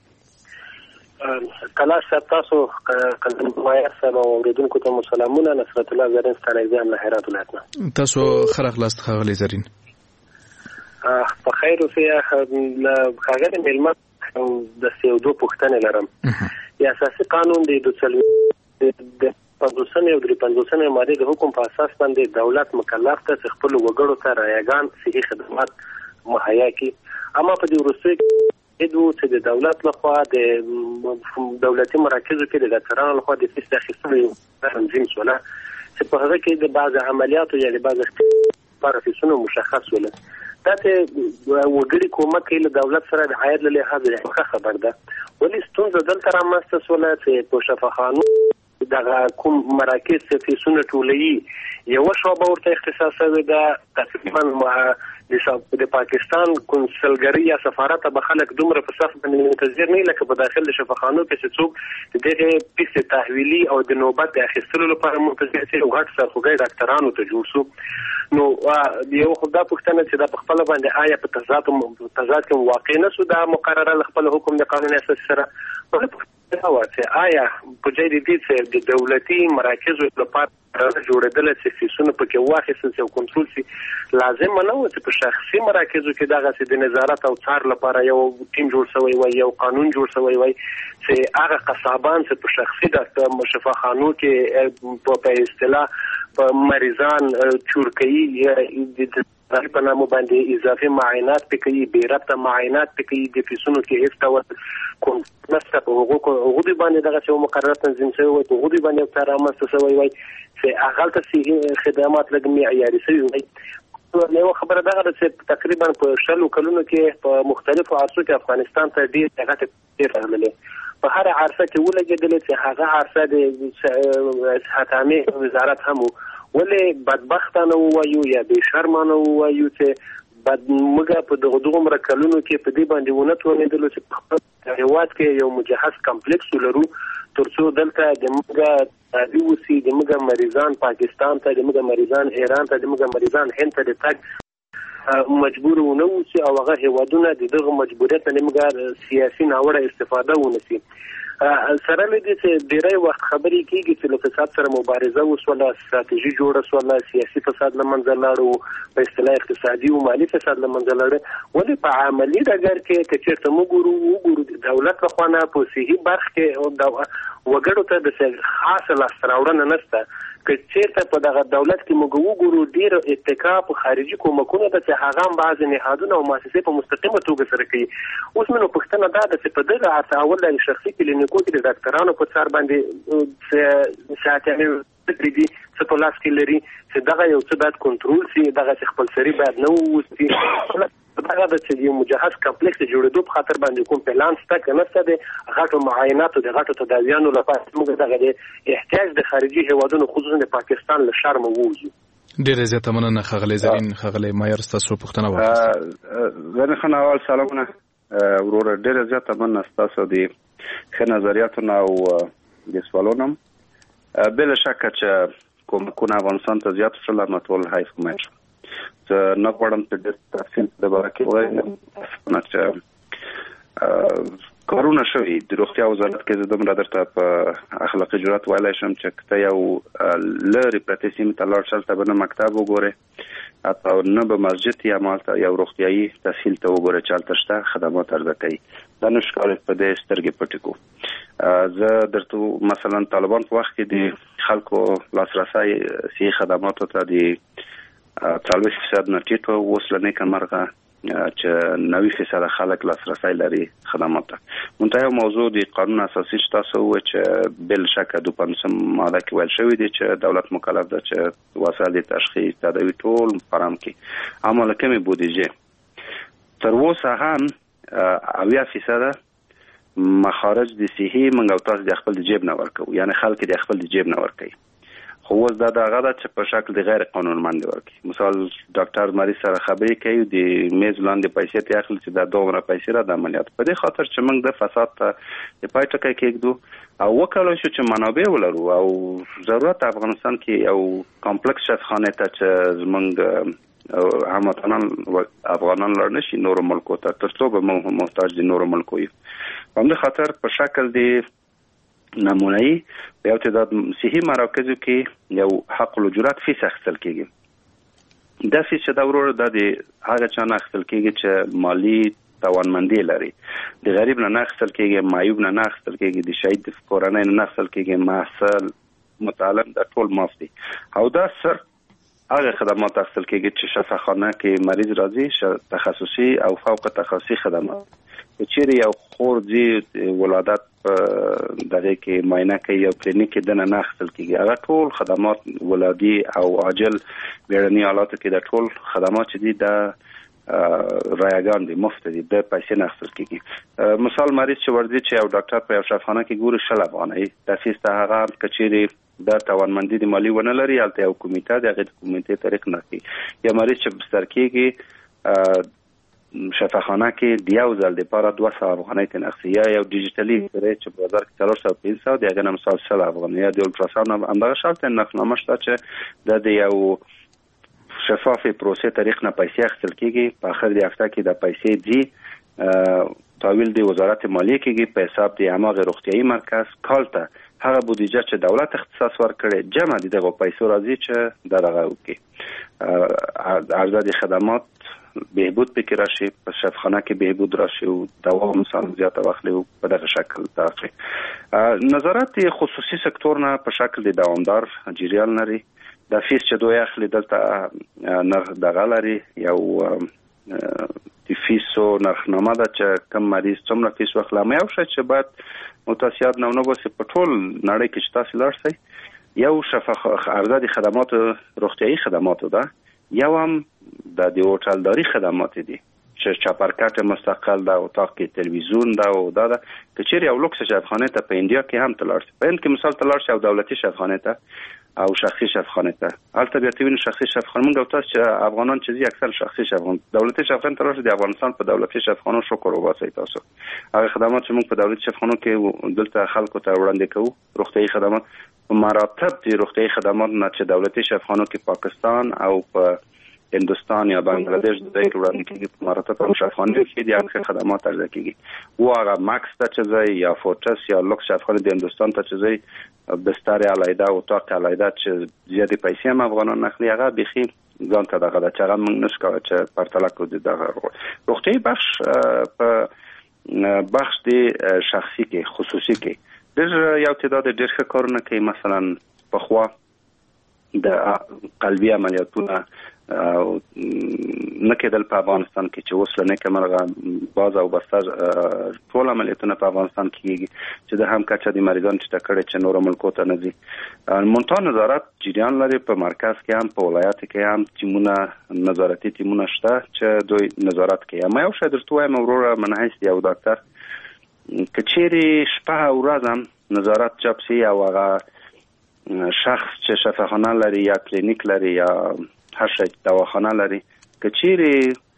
کلاش صاحب تاسو قدم مایر صاحب او اوریدونکو ته سلامونه. نصرت الله زرین ستانګزی ام له هرات ولایت نه. تاسو ښه راغلاست ښاغلی زرین. په خیر اوسئ. ښاغلی میلمه د یو دوه پوښتنې لرم. د اساسي قانون د دوه څلوېښت پنځوسمې او درې پنځوسمې مادې د حکم په اساس باندې دولت مکلف ده چې خپلو وګړو ته رایګان صحي خدمات مهیا کړي. اما په دې وروستیو دو چې د دولت لخوا د دولتي مراکزو کې د ډاکټرانو لخوا د فیس اخیستلو یو تنظیم شوله چې په هغه کې د بعض عملیاتو یا د بعض لپاره فیسونه مشخص ول. دا چې وګړي کومک کوي له دولت سره د عاید له لحاظه ښه خبر ده. ولې ستونزه دلته رامنځته شوله چې په شفاخانو دغه کوم مراکز چې فیسونه ټولوي یوه شعبه ورته اختصاص شوې ده. تقریبا د پاکستان کنسلګري یا سفارت به خلک دومره په صف باندې منتظر نه لکه په داخل د شفاخانو کې چې څوک د دغه پیس تحویلي او د نوبت د اخیستلو لپاره منتظر شي او غټ سرخوږی ډاکټرانو ته جوړ شو. نو یو خدا پوښتنه چې دا په خپل باندې آیا په تضاد تضاد کې واقع نه شو دا مقرره له خپل حکم د قانون اساس سره دا واته آیا په جای دې چې د دولتي مراکزو لپاره جوړېدل چې فیسونه پکې واخیستل شي او کنټرول شي لازم نه و چې په شخصي مراکزو کې دغه چې د نظارت او څار لپاره یو ټیم جوړ شوی وي یو قانون جوړ شوی وي چې هغه قصابان چې په شخصي د شفاخانو کې په اصطلاح په مریضان چورکي د په نامو باندې اضافي معاینات پکې بې ربطه معاینات پکې د فیسونو کې هیڅ ډول کوم نشته. په هغو هغو باندې دغه چې مقرره تنظیم شوی وي په هغو باندې یو څه رامنځته شوی وي چې هغه ته صحي خدمات لږ معیاري شوي وي. یو خبره دغه ده چې تقریبا په شلو کلونو کې په مختلفو عرصو کې افغانستان ته ډېر دغه ډېر راغلي. په هر عرصه کې ولګېدلې چې هغه عرصه د صحت عامې وزارت هم ولې بدبختانه ووایو یا بې شرمانه ووایو چې بد موږ په دغه دومره کلونو کې په دې باندې ونه توانېدلو چې په خپل هېواد کې یو مجهز کمپلیکس ولرو تر څو دلته د موږ تابع اوسي د موږ مریضان پاکستان ته د موږ مریضان ایران ته د موږ مریضان هند ته د تګ مجبور ونه اوسي او هغه هېوادونه د دغه مجبوریت نه موږ سیاسي ناوړه استفاده ونسي. سره لدې چې ډېری وخت خبرې کېږي چې له فساد سره مبارزه وسوله ستراتیژي جوړه سوله سیاسي فساد له منځه لاړو په اصطلاح اقتصادي او مالي فساد له منځه لاړه. ولې په عملي ډګر کې که چېرته موږ ګورو وګورو د دولت له خوا نه په صحي برخه کې وګړو ته د خاصه لاسته راوړنه نشته. که چېرته په دغه دولت کې موږ وګورو ډېر اتکا په خارجي کومکونو ته چې هغه هم بعضې نهادونه او مؤسسې په مستقیمه توګه سره کوي. اوس مې نو پوښتنه دا ده چې په دغه عرصه اول د شخصي کلینیکو کې د ډاکټرانو په څار باندې ساعتانې دي څه په لاس کې لري چې دغه یو څه باید کنټرول شي دغه چې خپلسري باید نه واوسي. دغه د یو مجهز کمپلیکس جوړېدو په خاطر باندې کوم پلان شته که نشته د غټو معایناتو د غټو تداویانو لپاره موږ دغه د احتیاج د خارجي هیوادونو خصوصا د پاکستان له شرم ووځو. ډېره زیاته مننه ښاغلی زرین. ښاغلی مایر ستاسو پوښتنه واخیسته. زرین خان اول سلامونه وروره. ډېره زیاته مننه ستاسو د ښه نظریاتو او د سوالونو. بله شکه چې کومکونه افغانستان ته زیات شول نو ټول حیف کومه شو. زه نه غواړم چې ډېر تفصیل د باره کې ووایم چې کارونه شوي د روغتیا وزارت کې زه دومره درته په اخلاقي جرات ویلی شم چې که ته یو لرې پرتې سیمې ته لاړ شې هلته به نه مکتب وګورې حتی نه به مسجد یا هلته یو روغتیایي تسهیل ته وګورې چې هلته شته خدمات عرضه کوي. دا نه ښکاري په دې سترګې پټې کړو. زه درته مثلا طالبان په وخت کې د خلکو لاسرسی صحي خدماتو ته د څلوېښت فیصد نه ټیټ و. اوس له نیکه مرغه چې نوي فیصد خلک لاسرسی لري خدمات ته. منتها یو موضوع د قانون اساسي چې تاسو ووایئ چې بل شکه دوه پنځوسم ماده کې ویل شوي دي چې دولت مکلف ده چې وسایل د تشخیص تداوي ټول فراهم کړي. اما له کومې بودیجې تر اوسه هم اویا فیصده مخارج د صحي موږ او تاسو د خپل د جیب نه ورکوو، یعنی خلک د خپل د جیب نه ورکوي. خو اوس دا دغه ده چې په شکل د غیر قانونمند ورکوي. مثال ډاکټر مریض سره خبرې کوي د میز لاندې پیسې ته اخلي چې دا دومره پیسې را د عملیات په دې خاطر چې موږ د فساد ته د پای ټکی کېږدو او وکړای شو چې منابع ولرو او ضرورت افغانستان کې یو کمپلیکس شفاخانه ته چې زموږ هموطنان افغانان لار نشي نورو ملکو ته تر څو به موږ محتاج دي نورو ملکو یو. په همدې خاطر په شکل د نمونه‌ای په یو تعداد صحي مراکزو کې یو حق الجرات فیس اخیستل کېږي. دا فیس چې دا ورور د هغه چا نه اخیستل کېږي چې مالی توانمندي لري. د غریب نه نه اخیستل کېږي، معیوب نه نه اخیستل کېږي، د شهید کورنۍ نه نه اخیستل کېږي، محصل متعلم دا ټول معاف دي. او دا سر هغه خدمات اخیستل کېږي چې شفاخانه کې مریض راځي تخصصي او فوق تخصصي خدمات. چیرې یو خور ځي ولادت دغه کې معاینه کوي او کلینیک کې دنه نه اخیستل کېږي. هغه ټول خدمات ولادي او عاجل بیړني حالاتو کې د ټول خدمات چې دي د رایگان دي، مفت دي، د پیسې نه اخیستل کېږي. مثال مریض چې ورځي چې یو ډاکټر په یو شفاخانه کې ګوري شل افغانۍ د فیس ته هغه کچېرې دا توانمندي د مالی ونه لري هلته یو کمیټه د هغې د کمیټې طریق نه کوي. یا مریض چې بستر کېږي شفاخانه کې د یو ځل دپاره دوه سوه افغانۍ ترې اخلي، یا یو ډیجیټلي دی چې په بازار کې څلور سوه پنځه سوه د هغې نه مثال سل افغانۍ، یا د الټراساونډ همدغه شرط نرخنامه شته چې دا د یو شفافې پروسې طریق نه پیسې اخیستل کېږي. په آخر د هفته کې د پیسې ځي تحویل د وزارت مالیې کېږي په حساب د هماغې روغتیایي مرکز کال ته هغه بودیجه چې دولت اختصاص ورکړي جمع د دغه پیسو راځي چې دا دغه وکړي. عرضه د خدمات بهبود پکې راشي، په شفاخانه کې بهبود راشي او دوام مثلا زیاته واخلي او په دغه شکل تاخلي. نظارت خصوصي سکتور نه په شکل د دوامدار جریان لري. د فیس چې دوی اخلي دلته نرخ دغه لري، یو د فیسو نرخنامه ده چې کم مریض څومره فیس واخلي. اما یو شی چې باید متاسیات نه ونه باسي په ټول نړۍ کې چې تاسو لاړ شئ یو شفاخ عرضه د خدماتو روغتیایي خدماتو ده، یو هم د د هوټلداري خدمات دي چې چاپرکټ مستقل ده، اتاق کې تلویزیون ده او دا ده. که چیرې یو لوکس شفاخانه ته په انډیا کې هم تلاړ شي، په هند کې مثال تلاړ شي او دولتي شفاخانه ته او شخصي شفاخانه ته هلته بیا ته وینې شخصي شفاخانه موږ او تاسو چې افغانان چې ځي اکثر شخصي شفاخانه دولتي شفاخانه ته راشي. د افغانستان په دولتي شفاخانو شکر وباسئ تاسو. هغه خدمات چې موږ په دولتي شفاخانو کې دلته خلکو ته وړاندې کوو روغتیایي خدمات په مراتب د روغتیایي خدمات نه چې دولتي شفاخانو کې پاکستان او په هندوستان یا بنگلاديش د دې وړاندې کېږي په مراتب هم شفاخانه کې د هغه خدمات عرضه کېږي. او هغه ماکس ته چې ځي یا فورټس یا لوکس شفاخانه د هندوستان ته چې ځي بستر علیحده او اتاق علیحده چې زیاتې پیسې هم افغانان اخلي، هغه بيخي ځان ته دغه ده چې هغه موږ نشو کولی چې پرتله کړو. دغه روغتیایي بخش په بخش د شخصي کې خصوصي کې ډېر یو تعداد ډېر ښه کارونه کوي. مثلا پخوا د قلبي عملیاتونه نکېدل په افغانستان کې چې اوس لنه کمرغه باز او بستر ټول عملیاتونه په افغانستان کې کیږي چې د هم کچا د مریضان چې تکړه چې نور ملکو ته نه ځي. مونږ نظارت جریان لري په مرکز کې هم په ولایت کې هم تیمونه نظارتي تیمونه شته چې دوی نظارت کوي. ما یو شی درته وایم وروره منحیث یو ډاکټر کچېری شپه او ورځ هم نظارت چاپ سي او هغه شخص چې شفاخانه لري یا کلینیک لري یا هر شي دواخانه لري کچېری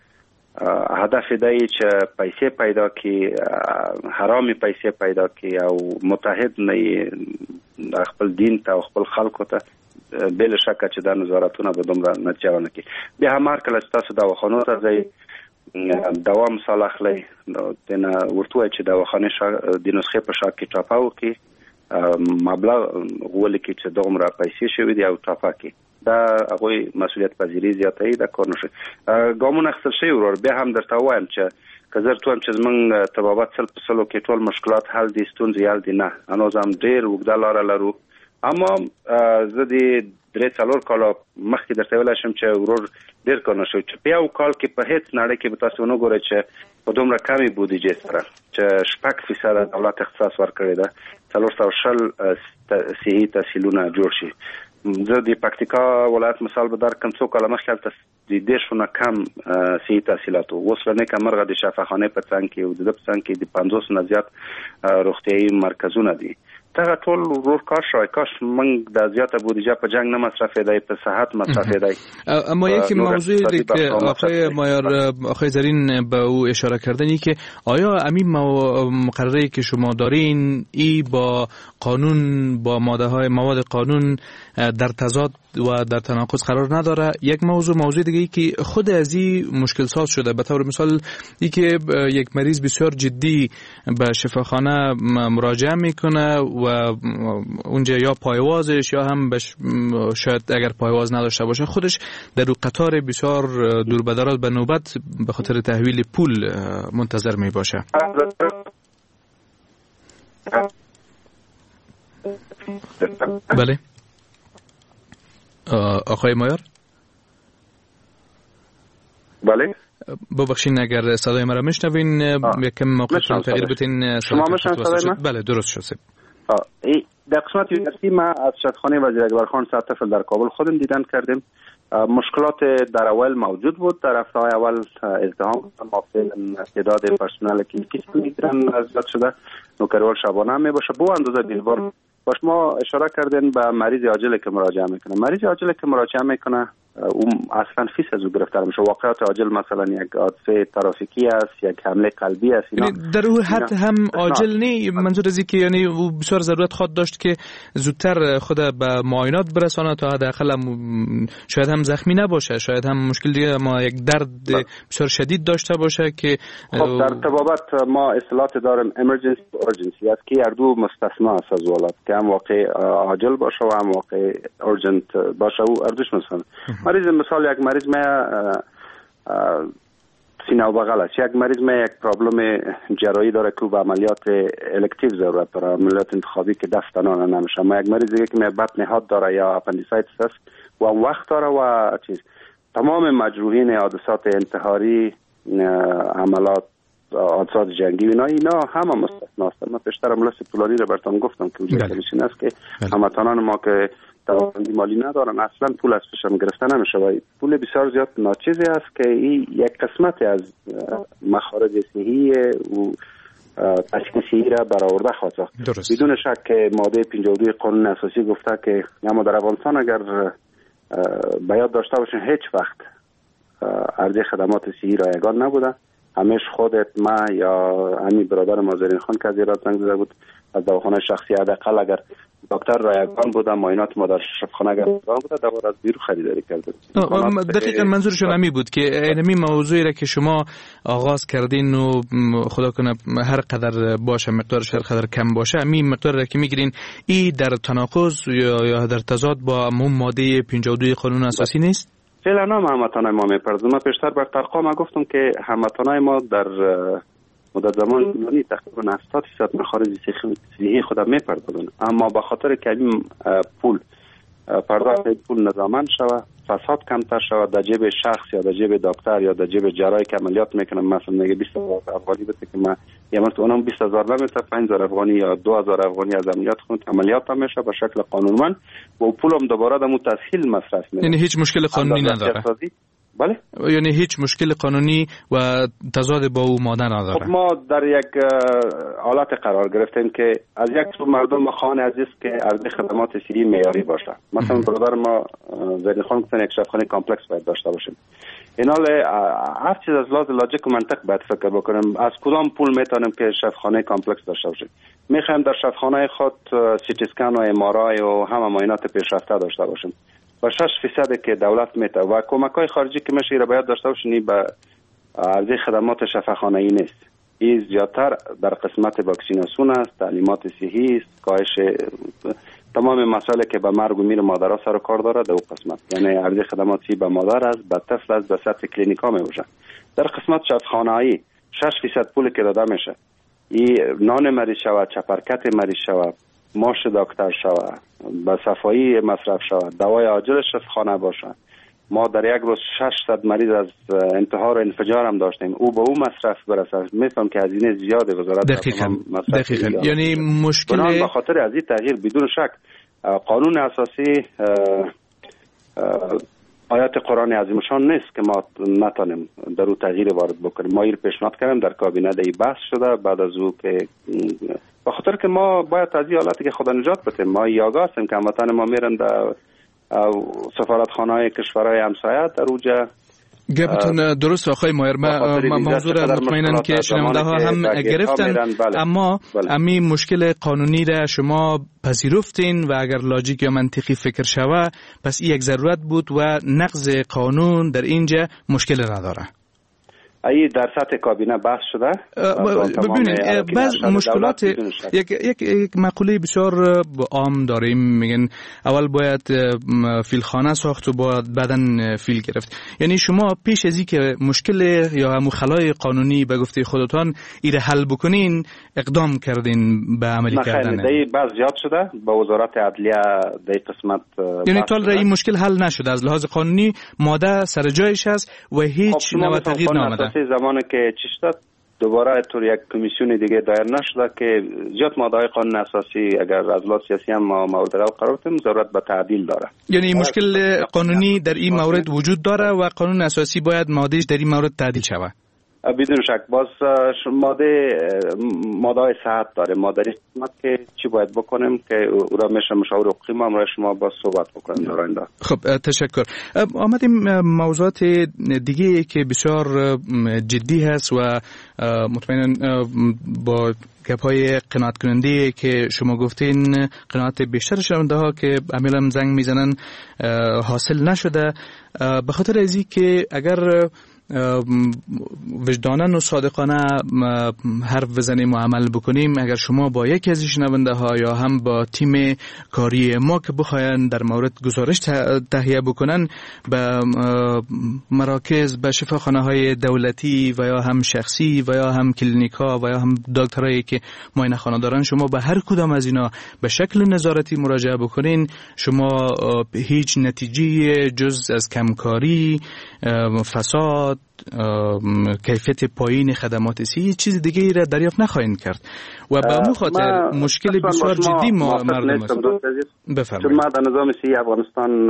هدف دی چې پیسې پیدا کړي حرامي پیسې پیدا کړي او متحد نه خپل دین ته او خپل خلکو ته بل شکه چې د نظارتونه به دومره نتیجه ونه کړي. بیا هم هر کله تاسو دواخانو ته ځئ دوام مثال اخلي دنه ورته چې دواخانه د نسخې په شاک کې ټاپا وکړي مبلغ غول کې چې دومره پیسې شوي دی او ټاپا کې دا هغه مسؤلیت پذیری زیاتې دا کار نشي. ګامونه اخیستل شي ورور بیا هم درته وایم چې کزر توم چې زمنګ تبابات سل په سلو کې ټول مشکلات حل دي ستونزې حل دي نه انو زم ډېر وګدا لار لرو اما زه دې درې څلور کال مخکې درته ویل شم چې ورور ډېر کار نشو چې په یو کال کې په هیڅ نړۍ کې به تاسو نه ګورئ چې په دومره کمې بودیجې سره چې شپږ فیصد دولت اختصاص ورکړی ده څلور سوه شل صحي تحصیلونه جوړ شي. زه د پکتیکا ولایت مثال به در کوم څو کاله مخکې هلته د دېرشونه کم صحي تحصیلات وو. اوس له نیکه مرغه د شفاخانې په څنګ کې او د ده په څنګ کې د پنځوس نه زیات روغتیایي مرکزونه دي. دغه ټول ورور کار شوی کاش موږ د زیاته بودیجه په جنگ نه مصرفېدای په صحت مصرفېدای. اما یک موضوع که آقای مایار آقای زرین به او اشاره کردنی که آیا همین مقرری که شما دارین ای با قانون با ماده های مواد قانون در تضاد و در تناقض قرار نداره؟ یک موضوع موضوع دیگه ای که خود از این مشکل ساز شده به طور مثال ای که یک مریض بسیار جدی به شفاخانه مراجعه میکنه و اونجا یا پایوازش یا هم بش شاید اگر پایواز نداشته باشه خودش در رو قطار بسیار دور به دراز به نوبت به خاطر تحویل پول منتظر می باشه. بله آقای مایار؟ بله ببخشین اگر صدای مرا میشنوین یکم موقعتون تغییر بدین. شما میشنوین صدای من؟ بله درست شد. در قسمت یونیورسیتی ما از شادخانه وزیر اکبر خان سطفل در کابل خودم دیدن کردیم. مشکلات در اول موجود بود. در هفته‌های اول ازدحام مافل تعداد پرسنل کلینیکی میگیرن زیاد شده نوکریوال شبانه هم میباشه بو اندازه بیلوار باش. ما اشاره کردیم به مریض عاجل که مراجعه میکنه. مریض عاجل که مراجعه میکنه اون اصلا فیس از او گرفتار میشه. واقعات عاجل مثلا یک حادثه ترافیکی است یک حمله قلبی است اینا در اون حد هم عاجل نی منظور از که یعنی او بسیار ضرورت خود داشت که زودتر خود به معاینات برسانه تا حداقل شاید هم زخمی نباشه شاید هم مشکل دیگه ما یک درد بسیار شدید داشته باشه که خب در طبابت ما اصطلاحات داریم امرجنسی و اورجنسی است که هر دو مستثنا است از ولادت که هم واقع عاجل باشه و هم واقع اورجنت باشه و اردوش مثلا مریض مثال یک مریض می سینه و بغل است یک مریض می یک پرابلم جراحی داره که به عملیات الکتیو ضرورت داره عملیات انتخابی که دست تنانه نمیشه. ما یک مریض دیگه که می بطن حاد داره یا اپندیسایتس است و اون وقت داره و چیز تمام مجروحین حادثات انتحاری عملات حادثات جنگی اینا اینا همه مستثنا هستند. من پیشتر ملس پولاری رو براتون گفتم که وجود کمیسیون است که هموطنان ما که توانایی مالی ندارن اصلا پول از پیشم گرفته نمیشه و پول بسیار زیاد ناچیزی است که این یک قسمت از مخارج صحی و تشخیص صحی را برآورده خواهد ساخت. بدون شک که ماده پنجاه و دو قانون اساسی گفته که اما در افغانستان اگر به یاد داشته باشین هیچ وقت عرضه خدمات صحی رایگان نبوده. همیشه خودت ما یا همین برادر ما زرین خان که از ایران زنگ زده بود از دواخانه شخصی حداقل اگر دکتر رایگان بوده معاینات ما در شفاخانه اگر رایگان بوده دوا از بیرون خریداری کرده. دقیقاً منظورشون همین بود که اینمی موضوعی را که شما آغاز کردین و خدا کنه هر قدر باشه مقدارش هر قدر کم باشه همین مقدار را که میگیرین ای در تناقض یا یا در تضاد با همون ماده پنجاه و دو قانون اساسی نیست؟ فعلا نه هموطنای ما میپردازم. من پیشتر بر ترقا ما گفتم که هموطنای ما در مدت زمان طولانی تقریبا هفتاد درصد مخارج صحی خود میپردازن اما به خاطر کمی پول پرداخت پول نظاممند شود، فساد کمتر شود، در جیب شخص یا در جیب دکتر یا در جیب جراحی که عملیات میکنه مثلا میگه بیست هزار افغانی بده که من یه مرتبه اونم بیست هزار نمیته، پنج هزار افغانی یا دو هزار افغانی از عملیات خون عملیات هم میشه به شکل قانونمند و پولم دوباره دمو تسهیل مصرف میشه. یعنی هیچ مشکل قانونی نداره. بله؟ یعنی هیچ مشکل قانونی و تضاد با او ماده نداره. خب ما در یک حالت قرار گرفتیم که از یک سو مردم خانه عزیز که عرضه خدمات صحی معیاری باشه. مثلا برادر ما زین خان گفتن یک شفاخانه کامپلکس باید داشته باشیم. اینال هر چیز از لحاظ لاجیک و منطق باید فکر بکنیم از کدام پول میتونیم که شفاخانه کامپلکس داشته باشیم. میخوایم در شفاخانه خود سی تی اسکن و ام آر آی و همه معاینات پیشرفته داشته باشیم. و شش فیصد که دولت میته و کمک‌های خارجی که میشه را باید داشته باشین به عرضه خدمات شفاخانه‌ای نیست. این زیادتر در قسمت واکسیناسیون است، تعلیمات صحی است، کاهش تمام مسائلی که به مرگ و میر مادرها سر و کار داره در اون قسمت. یعنی عرضه خدمات صحی به مادر است، به طفل است، به سطح کلینیکا میباشه. در قسمت شفاخانه‌ای شش فیصد پول که داده میشه. این نان مریض شود، چپرکت مریض شود، ماش دکتر شود، به صفایی مصرف شود، دوای عاجل شفاخانه باشه. ما در یک روز ششصد مریض از انتحار و انفجار هم داشتیم. او به او مصرف برسه میفهم که هزینه زیاده وزارت دقیقاً دقیقاً یعنی مشکل به خاطر از این تغییر بدون شک قانون اساسی آیات قرآن عظیم شان نیست که ما نتونیم در او تغییر وارد بکنیم. ما این پیشنهاد کردیم در کابینه دی بحث شده بعد از او که به خاطر که ما باید از این حالتی که خدا نجات بدیم. ما یاگاه هستیم که هموطن ما میرن در سفارتخانه‌های کشورهای همسایه در اوجه. گپتون درست آقای مایر. ما موضوع را مطمئنم که شنونده ها هم گرفتن. بله. اما بله. امی مشکل قانونی را شما پذیرفتین و اگر لاجیک یا منطقی فکر شوه پس این یک ضرورت بود و نقض قانون در اینجا مشکل نداره. ای در سطح کابینه بحث شده. ببینید بعض مشکلات یک یک یک مقوله بسیار عام داریم میگن اول باید فیلخانه ساخت و باید بعدن فیل گرفت. یعنی شما پیش از اینکه مشکل یا هم خلای قانونی به گفته خودتان ایره حل بکنین اقدام کردین به عملی کردن. نه بعض زیاد شده با وزارت عدلیه در قسمت. یعنی تا الان این مشکل حل نشده از لحاظ قانونی ماده سر جایش است و هیچ نوع تغییر نامده. زمانی که چی شد دوباره طور یک کمیسیون دیگه دایر نشده که زیاد ماده‌های قانون اساسی اگر از لحاظ سیاسی هم مورد قرار بدیم ضرورت به تعدیل داره. یعنی مشکل قانونی در این مورد وجود داره و قانون اساسی باید مادهش در این مورد تعدیل شود. بدون شک باز ماده ماده صحت داره ماده قسمت که چی باید بکنیم که او را میشه مشاور حقوقی ما امروز شما با صحبت بکنیم در آینده. خب تشکر. آمدیم موضوعات دیگه که بسیار جدی هست و مطمئنا با گپای قناعت کننده که شما گفتین قناعت بیشتر شنونده ها که عملا زنگ میزنن حاصل نشده به خاطر ازی که اگر وجدانن و صادقانه حرف بزنیم و عمل بکنیم اگر شما با یکی از شنونده ها یا هم با تیم کاری ما که بخواین در مورد گزارش تهیه بکنن به مراکز به شفاخانه های دولتی و یا هم شخصی و یا هم کلینیک ها و یا هم دکترایی که معاینه خانه دارن شما به هر کدام از اینا به شکل نظارتی مراجعه بکنین شما هیچ نتیجه جز از کمکاری فساد کیفیت پایین خدمات صحی چیز دیگه ای را دریافت نخواهید کرد و به همون خاطر مشکل بسیار جدی ما مردم است. بفرمایید. چون ما در نظام صحی افغانستان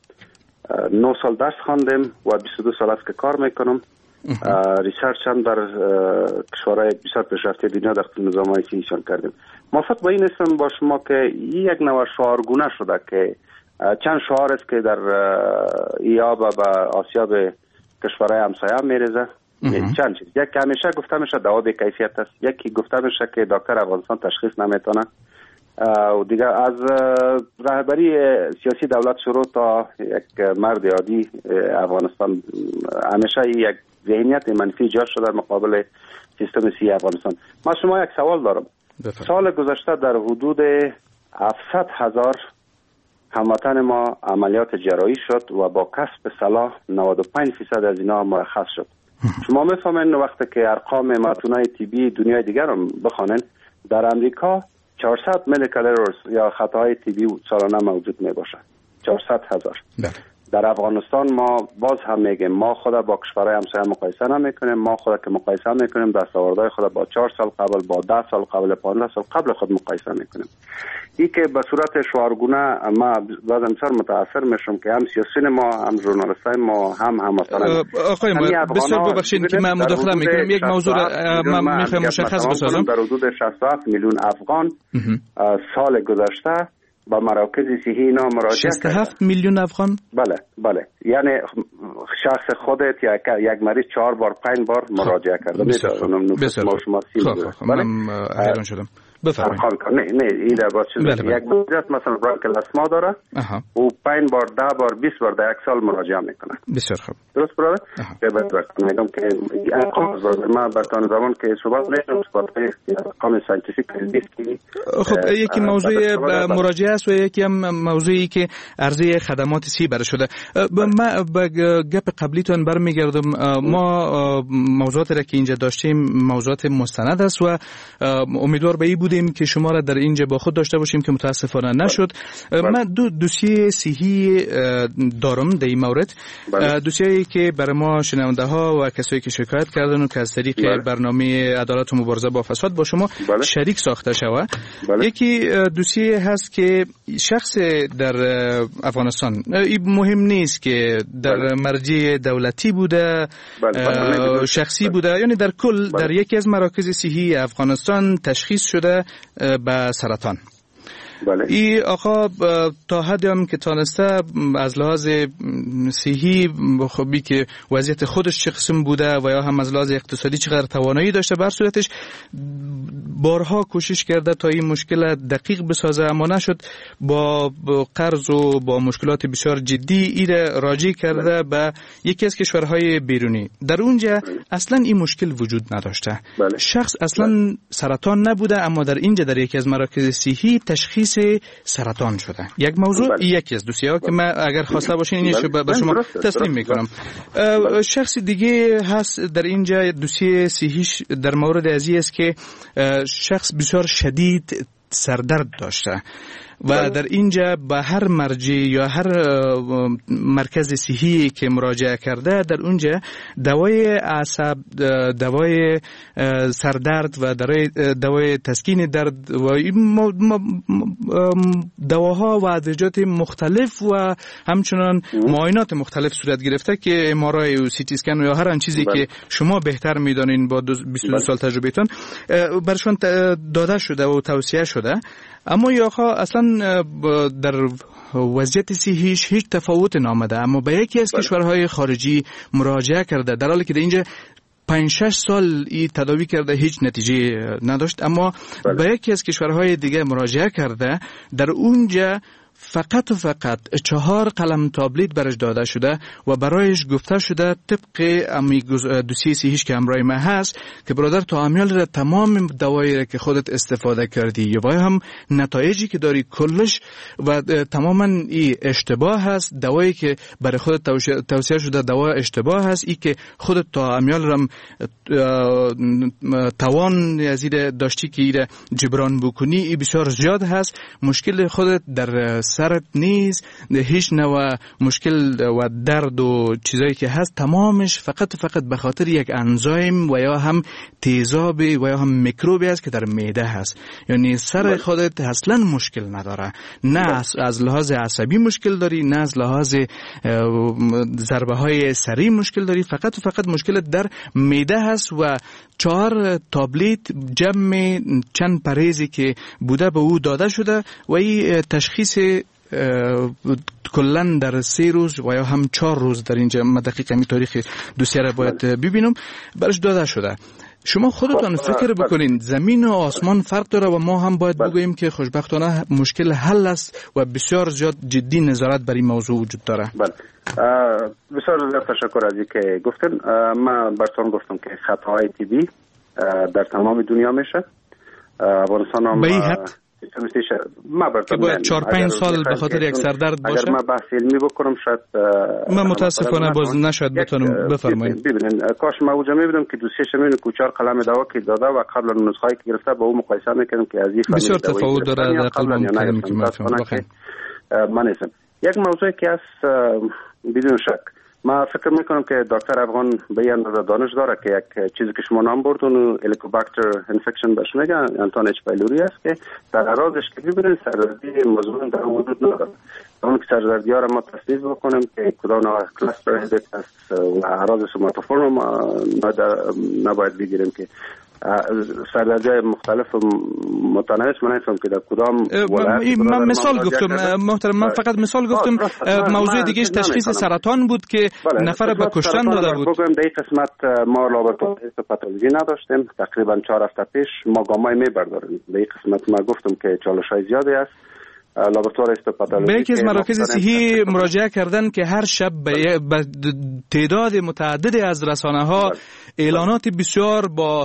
نه سال درس خواندیم و بیست و دو سال است که کار میکنم. ریسرچ هم در کشورهای بسیار پیشرفته دنیا در نظام‌های صحیشان کردیم. موافق با این هستم با شما که یک نوع شعارگونه شده که چند شعار است که در ایاب و آسیاب کشورهای همسایه میریزه. چند چیز یک که همیشه گفته میشه دوا به کیفیت است، یکی گفته میشه که دکتر افغانستان تشخیص نمیتونه و دیگه از رهبری سیاسی دولت شروع تا یک مرد عادی افغانستان همیشه یک ذهنیت منفی ایجاد شده در مقابل سیستم صحی افغانستان. ما شما یک سوال دارم. بفرد. سال گذشته در حدود هفتصد هزار هموطن ما عملیات جراحی شد و با کسب صلاح نود و پنج درصد از اینا مرخص شد. شما میفهمین وقتی که ارقام متونای طبی دنیای دیگر رو بخوانین در امریکا چهارصد میلی کالری یا خطاهای طبی سالانه موجود می باشه. چهارصد هزار. در افغانستان ما باز هم میگیم ما خود با کشورهای همسایه مقایسه نمیکنیم. ما خود که مقایسه میکنیم دستاوردهای خود با چهار سال قبل، با ده سال قبل، پانزده سال قبل خود مقایسه میکنیم. این که به صورت شعارگونه ما بعضی بسیار متاثر میشم که هم سیاسیون ما، هم ژورنالیستای ما، هم هم مثلا آقای بسیار ببخشید که من مداخله میکنم. یک موضوع من میخوام مشخص بسازم. در حدود شصت و هفت میلیون افغان سال گذشته با مراکز صحی اینا مراجعه شصت و هفت میلیون افغان. بله بله، یعنی شخص خودت یک یک مریض چهار بار پنج بار مراجعه کرده. میتونم ما شما خب من حیران شدم. بفرمایید. نه نه این در باید چیز یک مریض مثلا برانکل اسما داره او پنج بار ده بار بیست بار در یک سال مراجعه میکنه. بسیار خوب. درست برادر؟ که بعد میگم که ارقام برادر ما برتان زمان که صحبت نمیکنم صحبت ارقام ساینتیفیک نیست. خب یکی موضوع مراجعه است و یکی هم موضوعی که عرضه خدمات سی بر شده. ما به گپ قبلیتون برمیگردم. ما موضوعاتی را که اینجا داشتیم موضوعات مستند است و امیدوار به این بودیم که شما را در اینجا با خود داشته باشیم که متاسفانه نشد. من دو دوسیه صحی دارم در این مورد. دوسیه‌ای که برای ما شنونده ها و کسایی که شکایت کردن و که از طریق بله. برنامه عدالت و مبارزه با فساد با شما بله. شریک ساخته شوه. بله. یکی دوسیه هست که شخص در افغانستان، این مهم نیست که در بله. مرجع دولتی بوده بله. بله. شخصی بوده، یعنی در کل بله. در یکی از مراکز صحی افغانستان تشخیص شده به سرطان. بله. ای آقا تا حدی هم که تانسته از لحاظ صحی خوبی که وضعیت خودش چه قسم بوده و یا هم از لحاظ اقتصادی چقدر توانایی داشته، بر صورتش بارها کوشش کرده تا این مشکل دقیق بسازه اما نشد. با قرض و با مشکلات بسیار جدی ایره راجع کرده به یکی از کشورهای بیرونی. در اونجا اصلا این مشکل وجود نداشته. بله. شخص اصلا بله. سرطان نبوده اما در اینجا در یکی از مراکز صحی تشخیص سرطان شده. یک موضوع بله. یکی از دوسیه‌ها که من اگر خواسته باشین اینش بله. به شما تسلیم میکنم. بله. شخص دیگه هست در اینجا دوسیه صحیش در مورد ازی است که شخص بسیار شدید سردرد داشته و در اینجا به هر مرجع یا هر مرکز صحی که مراجعه کرده در اونجا دوای عصب، دوای سردرد و دوای تسکین درد و دواها و ادویه‌جات مختلف و همچنان معاینات مختلف صورت گرفته که ام آر آی و سی تی اسکن یا هر آن چیزی بله. که شما بهتر میدانین با بیست و دو سال تجربهتون برشون داده شده و توصیه شده. اما یا آقا اصلا در وضعیت صحیش هیچ تفاوت نامده اما به یکی از بله. کشورهای خارجی مراجعه کرده در حالی که در اینجا پنج شش سال ای تداوی کرده هیچ نتیجه نداشت اما بله. به یکی از کشورهای دیگه مراجعه کرده در اونجا فقط و فقط چهار قلم تابلیت برش داده شده و برایش گفته شده طبق امی دوسیه صحیش که همراه ما هست که برادر تو امیال را تمام دوایی را که خودت استفاده کردی یا هم نتایجی که داری کلش و تماما ای اشتباه هست، دوایی که برای خودت توصیه شده دوا اشتباه هست، ای که خودت تو امیال را توان ازیر داشتی که ای جبران بکنی ای بسیار زیاد هست. مشکل خودت در سرت نیست، هیچ نوع مشکل و درد و چیزایی که هست تمامش فقط فقط به خاطر یک انزایم و یا هم تیزاب و یا هم میکروبی است که در معده هست. یعنی سر خودت اصلا مشکل نداره، نه از لحاظ عصبی مشکل داری، نه از لحاظ ضربه های سری مشکل داری، فقط و فقط مشکل در معده هست و چهار تابلیت جمع چند پرهیزی که بوده به او داده شده و این تشخیص کلن در سه روز و یا هم چهار روز در اینجا من دقیقا می تاریخ دوسیه را باید ببینم برش داده شده. شما خودتان فکر بکنین زمین و آسمان فرق داره و ما هم باید بگوییم که خوشبختانه مشکل حل است و بسیار زیاد جدی نظارت بر این موضوع وجود داره. بله بسیار زیاد تشکر از اینکه گفتن. من براتون گفتم که خطاهای تیبی در تمام دنیا میشه. افغانستان هم به این حد که باید چهار پنج سال به خاطر یک سردرد باشه. اگر من بحث علمی بکنم شاید من متاسفانه باز نشاید بتونم بفرمایید. ببینید کاش ما اوجا میبینم که دوسیه شمین کوچار قلم دوا که داده و قبل اون نسخه‌ای که گرفته با اون مقایسه میکنم که از این بسیار تفاوت داره در قلم کلمی که من من نیستم. یک موضوعی که است بدون شک ما فکر میکنم که دکتر افغان به این اندازه دانش داره که یک چیزی که شما نام برد اون هلیکوباکتر انفکشن بهش میگن انتون اچ پایلوری است که در اعراضش که ببینید سردردی مزمن در وجود نداره. اون که سردردی ها را ما تصنیف بکنیم که کدام نوع کلاستر هدت است و اعراض سوماتوفورم نباید بگیریم که سردردی مختلف متنوع من نفهم که در کدام من مثال گفتم محترم من فقط مثال گفتم موضوع دیگه تشخیص سرطان بود که نفر به کشتن داده بود. بگم در این قسمت ما لابراتوار هیستوپاتولوژی نداشتیم، تقریبا چهار هفته پیش ما گامای میبرداریم. در این قسمت ما گفتم که چالش‌های زیادی است. لابراتوار هیستوپاتولوژی به یکی از مراکز صحی مراجعه کردن که هر شب به تعداد متعددی از رسانه‌ها اعلانات بسیار با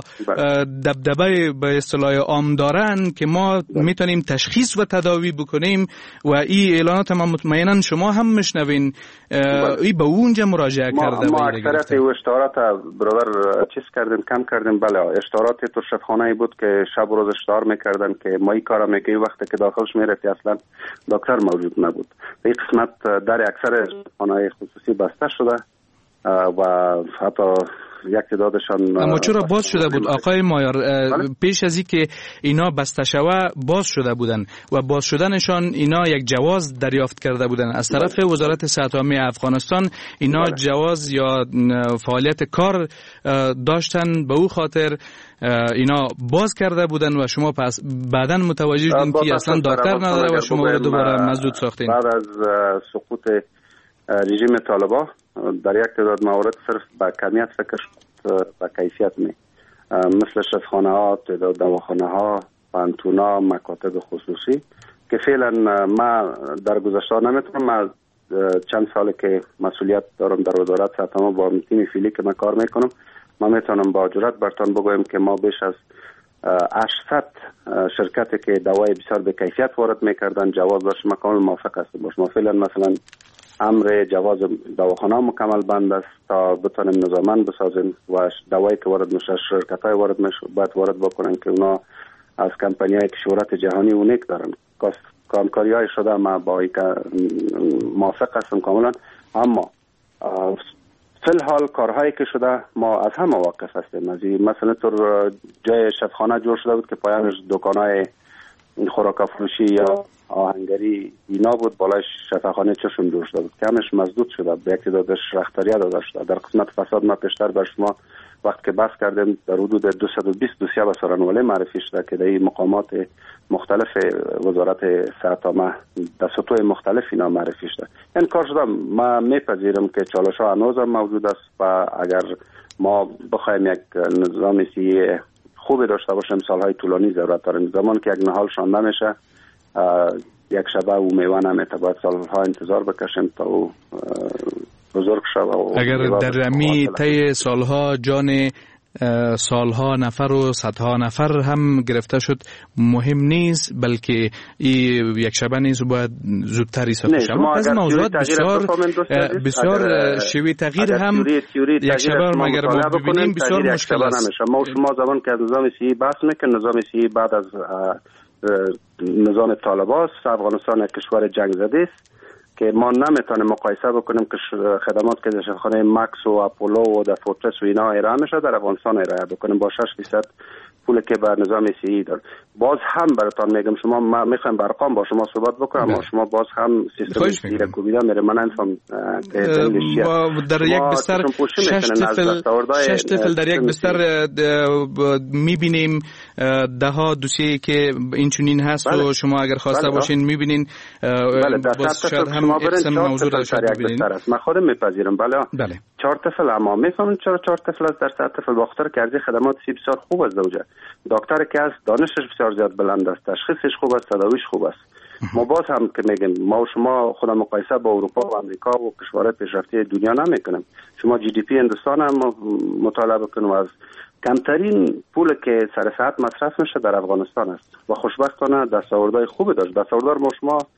دبدبه به اصطلاح عام دارن که ما میتونیم تشخیص و تداوی بکنیم و این اعلانات ما مطمئنا شما هم میشنوین. این به اونجا مراجعه کرده. ما اکثریت او اشتهارات برادر چیز کردیم کم کردیم. بله اشتهارات تو شفاخانه‌ای بود که شب و روز اشتهار میکردن که ما این کارا میگی وقتی که داخلش میرفتی اصلا دکتر موجود نبود. به این قسمت در اکثر خانه‌های خصوصی بسته شده و حتی یک تعدادشان. اما چرا باز شده بود آقای مایار؟ پیش از این که اینا بسته شوه باز شده بودن و باز شدنشان اینا یک جواز دریافت کرده بودن از طرف بله. وزارت صحت عامه افغانستان اینا بله. جواز یا فعالیت کار داشتن، به او خاطر اینا باز کرده بودن و شما پس بعداً متوجه شدین که اصلا دکتر نداره و شما رو دوباره مسدود ساختین. بعد از سقوط رژیم طالبان در یک تعداد موارد صرف با کمیت فکر شد با کیفیت می مثل شفاخانه ها، تعداد دواخانه ها، پانتونا، مکاتب خصوصی که فعلا ما در گذشته نمیتونم. ما چند ساله که مسئولیت دارم در وزارت صحت عامه با تیم فیلی که من کار میکنم، ما میتونم با جرات برتان بگویم که ما بیش از هشتصد شرکتی که دوای بسیار به کیفیت وارد میکردن جواز داشت. ما کامل موافق هستم باش. ما فعلا مثلا امر جواز دواخانه مکمل بند است تا بتونیم نظامن بسازیم و دوایی که وارد میشه شرکت‌های وارد میشه باید وارد بکنن که اونا از کمپانی‌های که شهرت جهانی اونیک دارن. کارکاری‌های شده ما با این موافق هستم کاملا. اما فی الحال کارهایی که شده ما از هم واقف هستیم. از مثلا تو جای شفاخانه جور شده بود که پایانش دکان‌های خوراک فروشی یا آهنگری اینا بود، بالای شفاخانه چشم جور شده بود که همش مسدود شده، به یک تعدادش رختاریه داده شده. در قسمت فساد ما پیشتر بر شما وقت که بحث کردیم در حدود دویست و بیست دوسیه به سرانوله معرفی شده که در این مقامات مختلف وزارت صحت عامه در سطوح مختلف اینا معرفی شده. این کار شده. ما میپذیرم که چالش ها هنوز هم موجود است و اگر ما بخوایم یک نظام صحی خوبی داشته باشیم سالهای طولانی ضرورت داریم. زمان که یک نهال شانده میشه یک شبه او میوه نمیته، باید سالها انتظار بکشیم تا او بزرگ شد. اگر در امی طی سالها جان سالها نفر و صدها نفر هم گرفته شد مهم نیست، بلکه این یک شبه نیست، باید زودتر ایستاده شود. از موضوعات بسیار بسیار شیوه تغییر هم یک شبه مگر ما ببینیم بسیار مشکل است. ما شما زمان که نظام صحی بحث میکنه، نظام صحی بعد از نظام طالبان است. افغانستان یک کشور جنگ زده است که ما نمیتونیم مقایسه بکنیم که خدمات که در شفاخانه مکس و اپولو و در فورترس و اینا ارائه میشه در افغانستان ارائه بکنیم با شش فیصد پولی که بر نظام صحی داره. باز هم براتون میگم شما ما میخوایم بر ارقام با شما صحبت بکنم، اما شما باز هم سیستم صحی را کوبیده میره. من نفهم در یک بستر شش طفل شش طفل در یک بستر میبینیم، ده ها دوسیه که این چنین هست و شما اگر خواسته باشین میبینین. باز شاید هم اقسام موضوع را شاید ببینین. من خودم میپذیرم. بله بله چهار طفل، اما میفهمم چرا چهار طفل است در صد طفل باختر که ارزی خدمات سی بسیار خوب است. زوجه دکتر که است دانشش بسیار زیاد بلند است، تشخیصش خوب است، تداویش خوب است. ما باز هم که میگیم ما و شما خودم مقایسه با اروپا و امریکا و کشورهای پیشرفته دنیا نمیکنیم. شما جی دی پی هندوستان هم مطالعه بکنیم، از کمترین پول که سر صحت مصرف میشه در افغانستان است و خوشبختانه دستاوردهای خوبی داشت. دستاوردار ما شما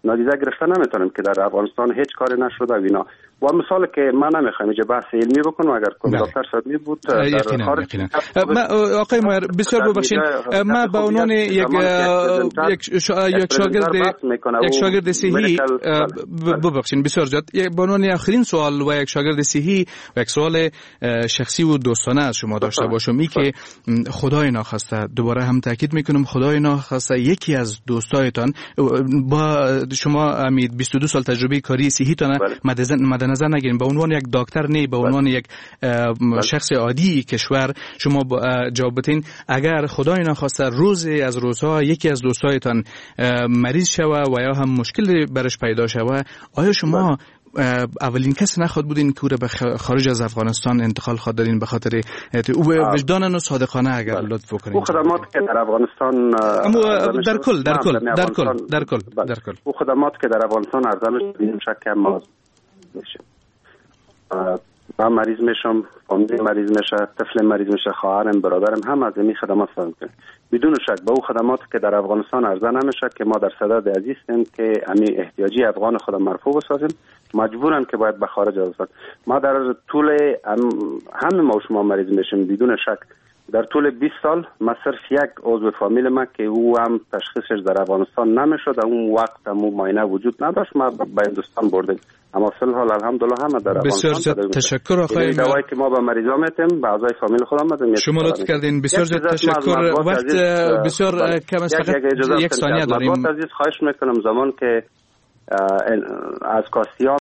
نادیده گرفته نمیتونیم که در افغانستان هیچ کاری نشده و اینا. و مثال که من نمیخوام اینجا بحث علمی بکنم، اگر دکتر صدمی بود در خارج. آقای مایر بسیار ببخشید، من به عنوان یک یک شاگرد یک شاگرد صحی ببخشید بسیار جد به عنوان آخرین سوال و یک شاگرد صحی و یک سوال شخصی و دوستانه از شما داشته باشم، این که خدای ناخواسته دوباره هم تاکید میکنم خدای ناخواسته یکی از دوستایتان با شما امید بیست و دو سال تجربه کاری صحی تان مد نظر نگیریم، به عنوان یک دکتر نه به عنوان یک شخص عادی کشور شما جواب بدین اگر خدای ناخواسته روزی از روزها یکی از دوستایتان مریض شوه و یا هم مشکل برش پیدا شوه، آیا شما اولین کس نخواد بودین که او را به خارج از افغانستان انتقال خواهد دادین به خاطر وجدانن و صادقانه اگر لطف بکنین؟ او خدمات که در افغانستان در کل در کل در کل در کل در کل او خدمات که در افغانستان ارزش بدون شک ما میشه. من مریض میشم، فامیل مریض میشه، طفل مریض میشه، خواهرم، برادرم هم از این خدمات استفاده کنیم. بدون شک به او خدمات که در افغانستان عرضه نمیشه که ما در صدد عزیز هستیم که همین احتیاجی افغان خود مرفوع بسازیم، مجبورن که باید به خارج ازاد. ما در طول همه ما شما مریض میشیم بدون شک. در طول بیست سال ما صرف یک عضو فامیل ما که او هم تشخیصش در افغانستان نمیشد، اون وقت هم معاینه وجود نداشت، ما به هندوستان بردیم. اما فی الحال الحمدلله همه در افغانستان. بسیار تشکر آقای دوایی که ما به مریضا میتیم به اعضای فامیل خودم میدیم. شما لطف کردین، بسیار تشکر. وقت بسیار کم است، فقط یک ثانیه داریم. عزیز خواهش میکنم زمان که از کاستیان